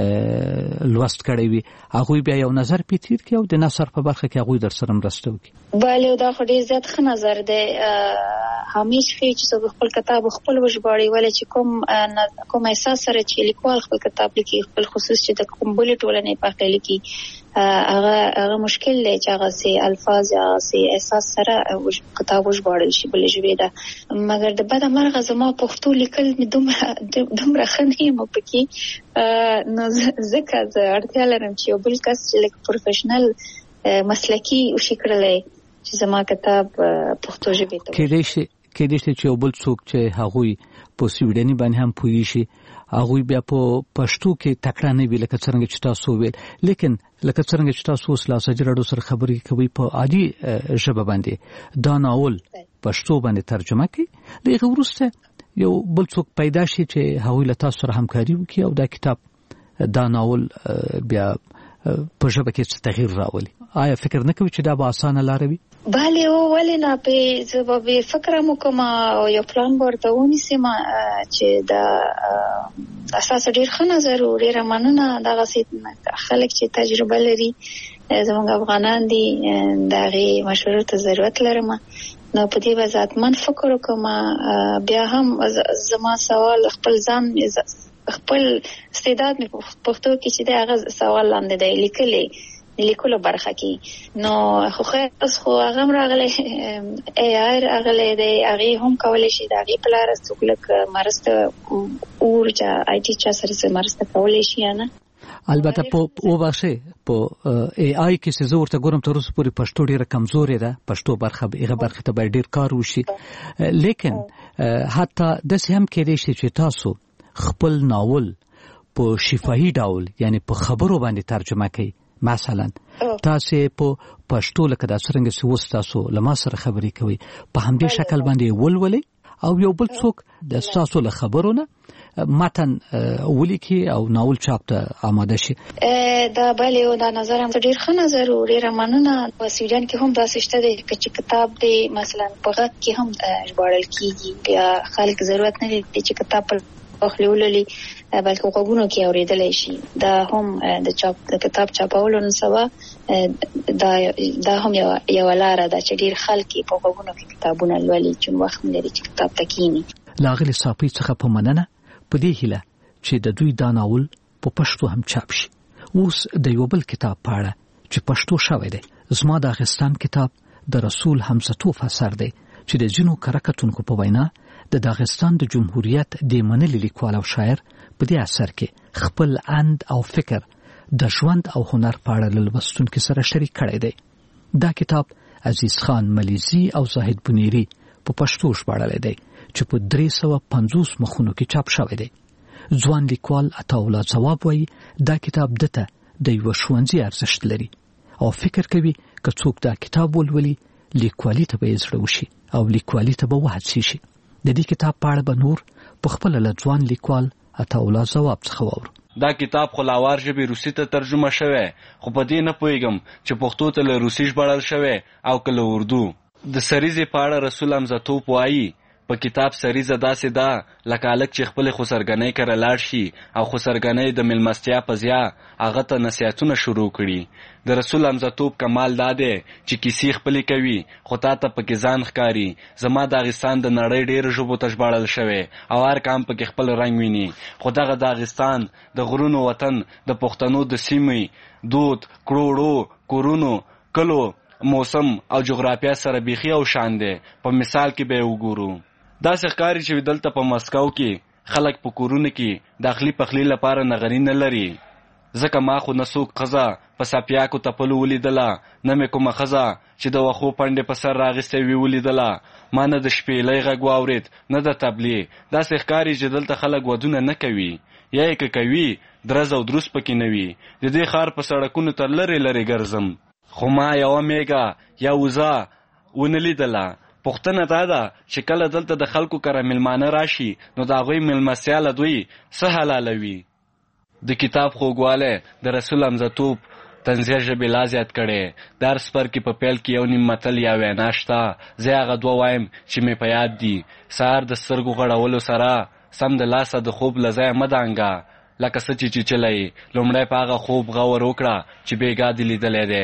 لوست کړی وي هغوی بیا یو نظر پې تیر کړي او د نثر په برخه کې هغوی در سره مرسته وکړي. بله دا خو ډېر زیات ښه نظر دی. همیش ښیي چې څوک خپل کتاب خپل وژباړي، ولې چې کوم کوم احساس سره چې لیکوال خپل کتاب لیکي، خپل خصوص چې د کوم بلې ټولنې په هکله لیکي، هغه هغه مشکل دی چې هغه سي الفاظ یا سي احساس سره کتاب وژباړل شي بلې ژبې ده. مګر د بده مرغه زما پښتو لیکل مې دومره دومره ښه نه یم پکې، نو ځکه زه اړتیا لرم چې یو بل کس چې لږ پروفیشنل مسلکي وشي کړلی چې زما کتاب پښتو ژبې ته کېدای شي کېدای شي چې یو بل څوک چې هغوی په سویډني باندې هم پوهېږي هغوی بیا په پښتو کې تکړه نه وي لکه څرنګه چې تاسو ویل، لیکن لکه څرنګه چې تاسو اوس له ازادي راډیو سره خبرې کوئ په عادي ژبه باندې دا ناول پښتو باندې ترجمه کړي، د هغې وروسته یو بل څوک پیدا شي چې هغوی له تاسو سره همکاري وکړي او دا کتاب دا ناول بیا په ژبه کې څه تغییر راولي. آیا فکر نه کوي چې دا به اسانه لاره وي؟ بله او ولې نه، پې زه به بې فکره م کوم او یو پلان به ورته ونیسم چې دا اساسه ډېر ښه نظر و. ډېره مننه. دغسې خلک چې تجربه لري زموږ افغانان دي، د هغې مشورو ته ضرورت لرم، نو په دې به زه حتما فکر وکړم. بیا هم زما سوال خپل ځان خپل استعداد مې پښتو کې چې دی هغه سوال لاندې دی لیکلی لیکلو برخه کې، نو خو خیر اوس خو هغه هم راغلی ای آی راغلی دی، هغې هم کولی شي د هغې په لاره څوک لږ مرسته اور چې آی ټي چا سره مرسته کولی شي یا نه. البته په وبښئ په ای آی کې چې زه ورته ګورم تر اوسه پورې پښتو ډېره کمزورې ده، پښتو برخه هغه برخې ته باید ډېر کار وشي. لیکن حتی داسې هم کېدای شي چې تاسو خپل ناول په شفاهي ډول یعنی په خبرو باندې ترجمه کړئ. مثلا تاسو په پښتو لکه دا څرنګه چې اوس تاسو له ما سره خبرې کوئ په همدې شکل باندې ولولئ او یو بل څوک د تاسو له خبرو نه متن ولیکي او ناول چاپ ته آماده شي. دا بله او دا نظر هم ډېر ښه نظر و. ډېره مننه. په سویډن کې هم داسې شته دی چې کتاب دی مثلا په غږ کې هم ژباړل کېږي، بیا خلک ضرورت نه لري چې کتاب په پخلی ولولي بلکې غوږونو کې اورېدلی شي. دا هم د چاپ د کتاب چاپولو نن سبا دا دا هم یو یوه لاره ده چې ډېر خلک په غوږونو کې کتابونه لولي چې وخت نه لري چې کتاب ته کښېني. له هغې صافۍ څخه په مننه په دې هیله چې د دوی دا ناول په پښتو هم چاپ شي. اوس د یو بل کتاب په اړه چې پښتو شوی دی. زما د اخستان کتاب د رسول حمزتوف اثر دی چې د ځینو کره کتونکو په وینا د داغستان د جمهوریت د منلي لیکوال او شاعر په دې اثر کې خپل اند او فکر د ژوند او هنر په اړه له لوستونکو سره شریک کړی دی. دا کتاب عزیز خان ملیزي او زاهد بنيري په پښتو ژباړلی دی چې په درې سوه پنځوس مخونو کې چاپ شوی دی. ځوان لیکوال عطاالله ځواب وایي دا کتاب دته د یو ښوونځي ارزښت لري او فکر کوي که څوک دا کتاب ولولي لیکوالي ته به یې زړه وشي او لیکوالي ته به وهڅېږي شي. د دې کتاب په اړه به نور په خپله له ځوان لیکوال عطاالله ځواب څخه واورو. دا کتاب خلاوار ژبې روسي ته ترجمه شوی، خو په دې نه پوهېږم چې پښتو ته له روسي ژباړل شوی او که له اردو. د سریزې په اړه رسول حمزتوف وایي په کتاب سریزه داسې ده لکه هلک چې خپلې خسرګنۍ کره لاړ شي او خسرګنۍ د مېلمستیا په ضیا هغه ته نصیحتونه شروع کړي. د رسول حمزتوب کمال دا دی چې کیسې خپلې کوي خو تا ته پکې ځان ښکاري. زما داغستان د نړۍ ډېرو ژبو ته ژباړل شوی او هر قام پکې خپل رنګ ویني، خو دغه داغستان د غرونو وطن د پښتنو د سیمې دود، کروړو، کورونو، کلو، موسم او جغرافیا سره بیخي او شان دی. په مثال کې به وګورو داسې ښکاري چې دلته په مسکو کې خلک په کورونو کې داخلي پخلي لپاره نغري نه لري، ځکه ما خو نه څوک ښځه په ساپیاکو تپلو ولیدله، نه مې کومه ښځه چې د وښو پنډې په سر راغیستی وي ولیدله. ما نه د شپېلۍ غږ واورېد نه د طبلې. داسې ښکاري چې دلته خلک ودونه نه کوي، یا یې که کوي درز او دروس پکې نه وي. د دې ښار په سړکونو ته لرې لرې ګرځم خو ما یوه میږه یا وزه ونه لیدله. پوښتنه دا ده چې کله دلته د خلکو کره میلمانه راشي نو د هغوی میلمستیا له دوی څه حلالوي. د کتاب خوږوالی د رسول حمزتوب طنزیه ژبې لا زیات کړی. د هر څپرکي په پیل کې یو نیم متل یا وینا شته. زه هغه دوه وایم چې مې په یاد دي. سهار د سترګو غړولو سره سم د لاسه د خوب له ځایه مه دانګه، لکه څه چې چیچلی لومړی په هغه خوب غور وکړه چې بېګا دې لیدلی دی.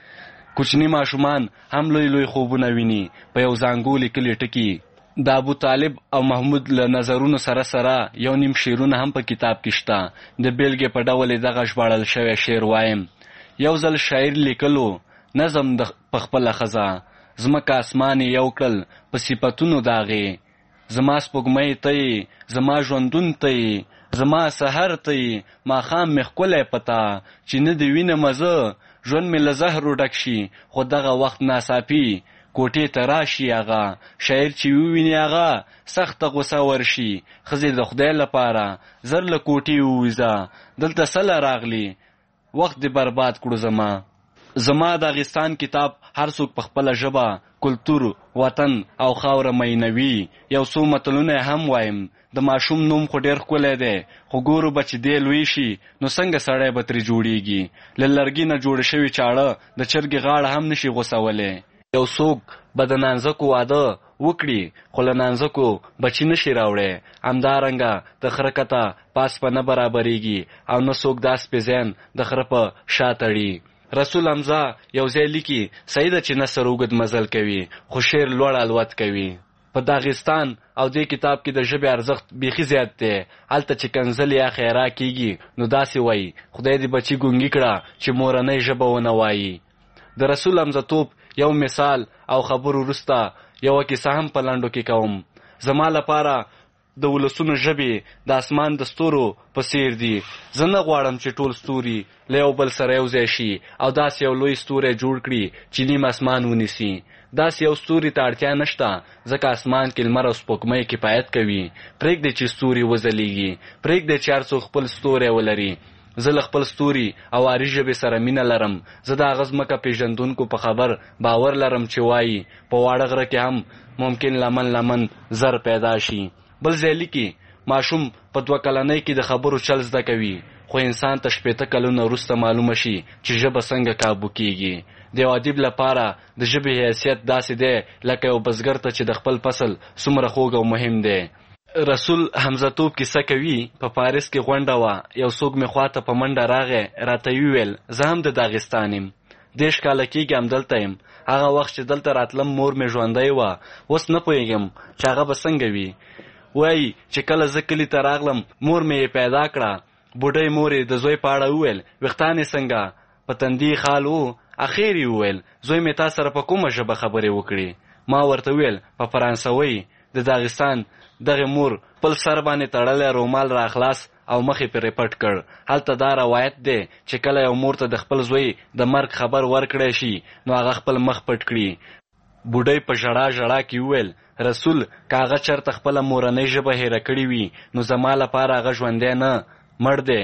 کوچني ماشومان هم لوی لوی خوبونه ویني په یو زانګو لیکلي ټکي. د ابو طالب او محمود له نظرونو سره سره یو نیم شعرونه هم په کتاب کې شته. د بیلګې په ډول یې دغه ژباړل شوی شعر وایم: یو ځل شاعر لیکلو نظم د پخپله ښځه، ځمکه اسمان یې یو کړل په صفتونو د هغې. زما سپوږمۍ ته یې، زما ژوندون ته یې، زما سحر ته یې، ماښام مې ښکلی پته چې نه د وینمه زه ژوند مې له زهرو ډک شي. خو دغه وخت ناڅاپي کوټې ته راشي هغه شاعر چې وویني هغه سخته غوسه ورشي. ښځې د خدای لپاره زر له کوټې ووځه، دلته سله راغلی وخت دې برباد کړو. زما زما داغستان کتاب هر څوک په خپله ژبه، کلتور، وطن او خاوره مینوي. یو څو متلونه هم وایم. د ماشوم نوم خو ډېر ښکلی دی، خو ګورو به چې دی لوی شي نو څنګه سړی به ترې جوړیږي. له لرګي نه جوړه شوي چاړه د چرګې غاړه هم نشي غوڅولی. یو څوک به د نانځکو واده وکړي خو له نانځکو بچي نشي راوړی. همدارنګه د خره کته پاس په نه برابرېږي او نه څوک دا سپېزین د خره په شا تړي. رسول حمزه یو ځای لیکي: صحیح ده چې نثر اوږد مزل کوي خو شعر لوړ الوت کوي. په داغستان او دې کتاب کې د ژبې ارزښت بیخي زیات دی. هلته چې کنځل یا خیرا کېږي نو داسې وایي: خدای دې بچي ګونګي کړه چې مورنۍ ژبه ونه وایي. د رسول حمزتوب یو مثال او خبرو وروسته یوه کیسه هم په لنډو کې کوم. زما لپاره د ولسونو ژبې د اسمان د ستورو په څیر دي. زه نه غواړم چې ټول ستوري له یو بل سره یو ځای شي او داسې یو لوی ستوری جوړ کړي چې نیم اسمان ونیسي. داسې یو ستوري ته اړتیا نشته، ځکه اسمان کې لمر او سپوږمۍ کفایت کوي. پرېږدئ چې ستوري وځلیږي، پرېږدئ چې هر څوک خپل ستوری ولري. زه له خپل ستوري او آري ژبې سره مینه لرم. زه د هغه ځمکه پېژندونکو په خبر باور لرم چې وایي په واړه غره کې هم ممکن لمن لمن زر پیدا شي. بل ځای لیکي: ماشوم په دوه کلنۍ کې د خبرو چل زده کوي، خو انسان ته شپېته کلونه وروسته معلومه شي چې ژبه څنګه کابو کېږي. د یو ادیب لپاره د ژبې حیثیت داسې دی لکه یو بزګر ته چې د خپل فصل څومره خوږ او مهم دی. رسول حمزتوب کیسه کوي: په پاریس کې غونډه وه، یو څوک مې خواته په منډه راغی، راته یې وویل: زه هم د داغستان یم، دېرش کاله کېږي همدلته یم. هغه وخت چې دلته راتلم مور مې ژوندۍ وه، اوس نه پوهېږم چې هغه به څنګه وي. وایي چې کله زه کلي ته راغلم مور مې یې پیدا کړه. بوډۍ مور یې د زوی په اړه وویل: ویښتان یې څنګه؟ په تندي خال و. اخیر یې وویل: زوی مې تا سره په کومه ژبه خبرې وکړې؟ ما ورته وویل: په فرانسوۍ. د داغستان دغې مور خپل سر باندې تړلی رومال را خلاص او مخ یې پرې پټ کړ. هلته دا روایت دی چې کله یو مور ته د خپل زوی د مرګ خبر ورکړی شي نو هغه خپل مخ پټ کړي. بوډۍ په ژړا ژړا کې وویل: رسول که هغه چېرته خپله مورنۍ ژبه هیره کړې وي نو زما لپاره هغه ژوندی نه، مړ دی.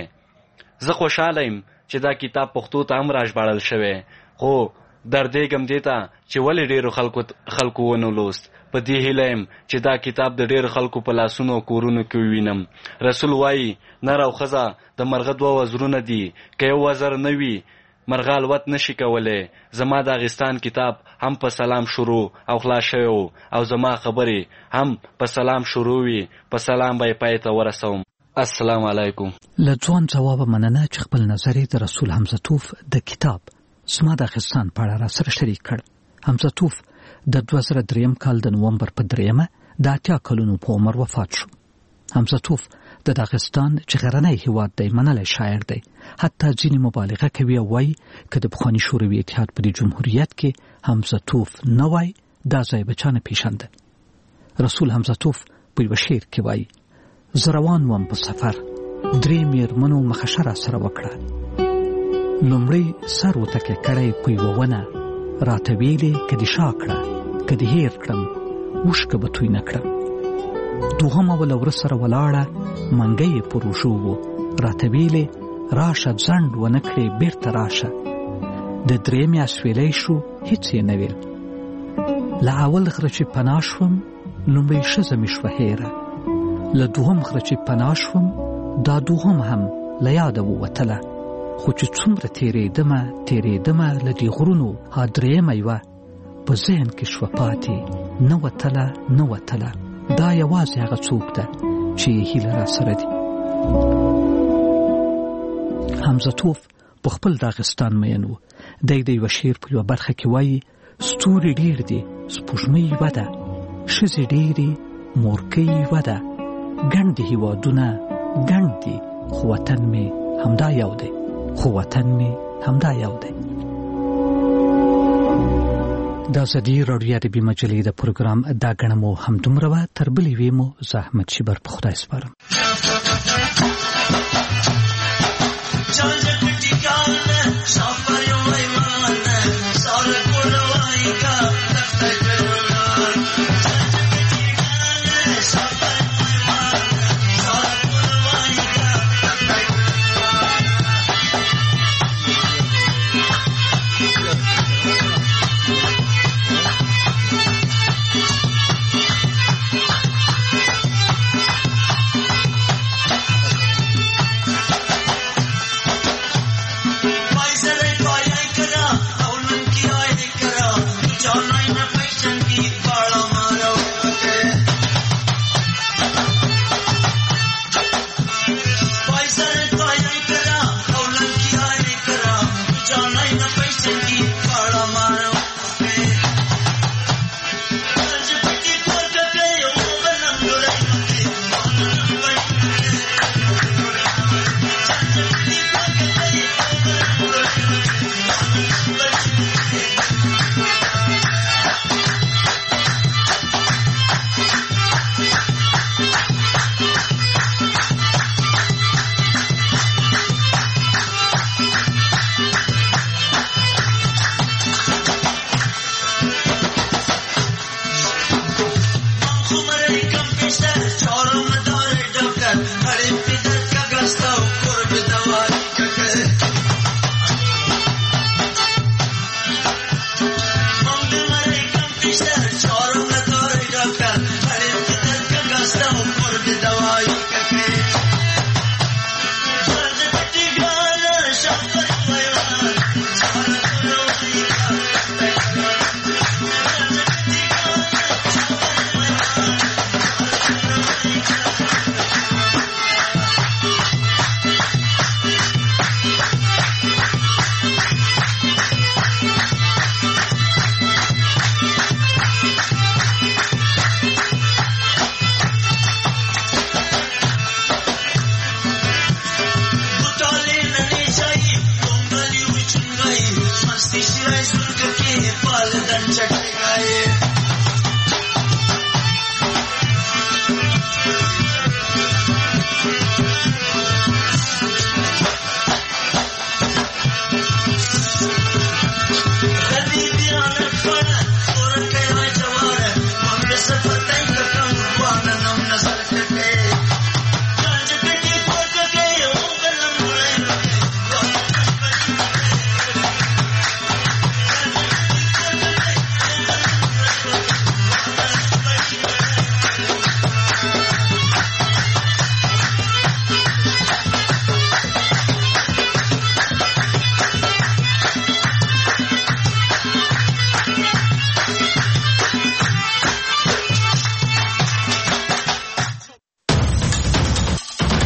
زه خوشحاله یم چې دا کتاب پښتو ته هم راژباړل شوی، خو دردېږم دې ته چې ولې ډېرو خلکو خلکو ونه لوست. په دې هیله یم چې دا کتاب د ډېرو خلکو په لاسونو او کورونو کې ووینم. رسول وایي: نر او ښځه د مرغه دوه وزرونه دي، که یو وزر نه وي مرغال وت نشي کولای. زما د داغستان کتاب هم په سلام شروع او خلاص شوی او زما خبرې هم په سلام شروع وي، په سلام به یې پای ته ورسوم. السلام علیکم. له ځوان ځوابه مننه چې خپل نظر د رسول حمزه توف د کتاب زما د داغستان په اړه را سره شریک کړ. حمزه توف د دوه زره دریم کال د نومبر په دریمه د اتیا کلونو په عمر وفات شو. حمزه توف د داغستان چې غرنی هیواد دی منلی شاعر دی. حتی ځینې مبالغه کوي او وایي که د پخواني شوروي اتحاد په دې جمهوریت کې حمزه توف نه وای دا ځای به چا نه پیژنده. رسول حمزه توف په یوه شعر کې وایي زه روان وم په سفر، درې میرمنو مخشه را سره وکړه. لومړی سر وتکی کړی په یوه ونه، راته ویلې که دې شا کړه که دې هیر کړم اوښکه به توی نه کړم. دوهمه وله وره سره ولاړه منګی یې پر اوږو و، راته ویلې راشه ځنډ ونه کړې بیرته راشه. د درېیمې اسویلی شو هیڅ یې نه ویل. له اول غره چې پناه شوم لومړۍ ښځه مې شوه هیره، له دوهم غره چې پناه شوم دا دوهم هم له یاده ووتله. خو چې څومره تېرېدمه تېرېدمه له دې غرونو ها درېیمه یوه په ذهن کې شوه پاتې نه وتله نه وتله. دا یوازې هغه څوک ده چې هیله را سره دي. حمزه توف په خپل داغستان مین و. دی د یوه شعر په یوه برخه کې وایي ستوري ډېر دي سپوږمۍ یوه ده، ښځې ډېرې مورکۍ یوه ده، ګڼ دي هېوادونه ګڼ دي خو وطن مې همدا یو دی، خو وطن مې همدا یو دی. د ازادي راډیو ادبي مجلې د پروګرام دا ګڼه مو همدومره وه. تر بلې وې مو زه احمد شیبر په خدای سپارم.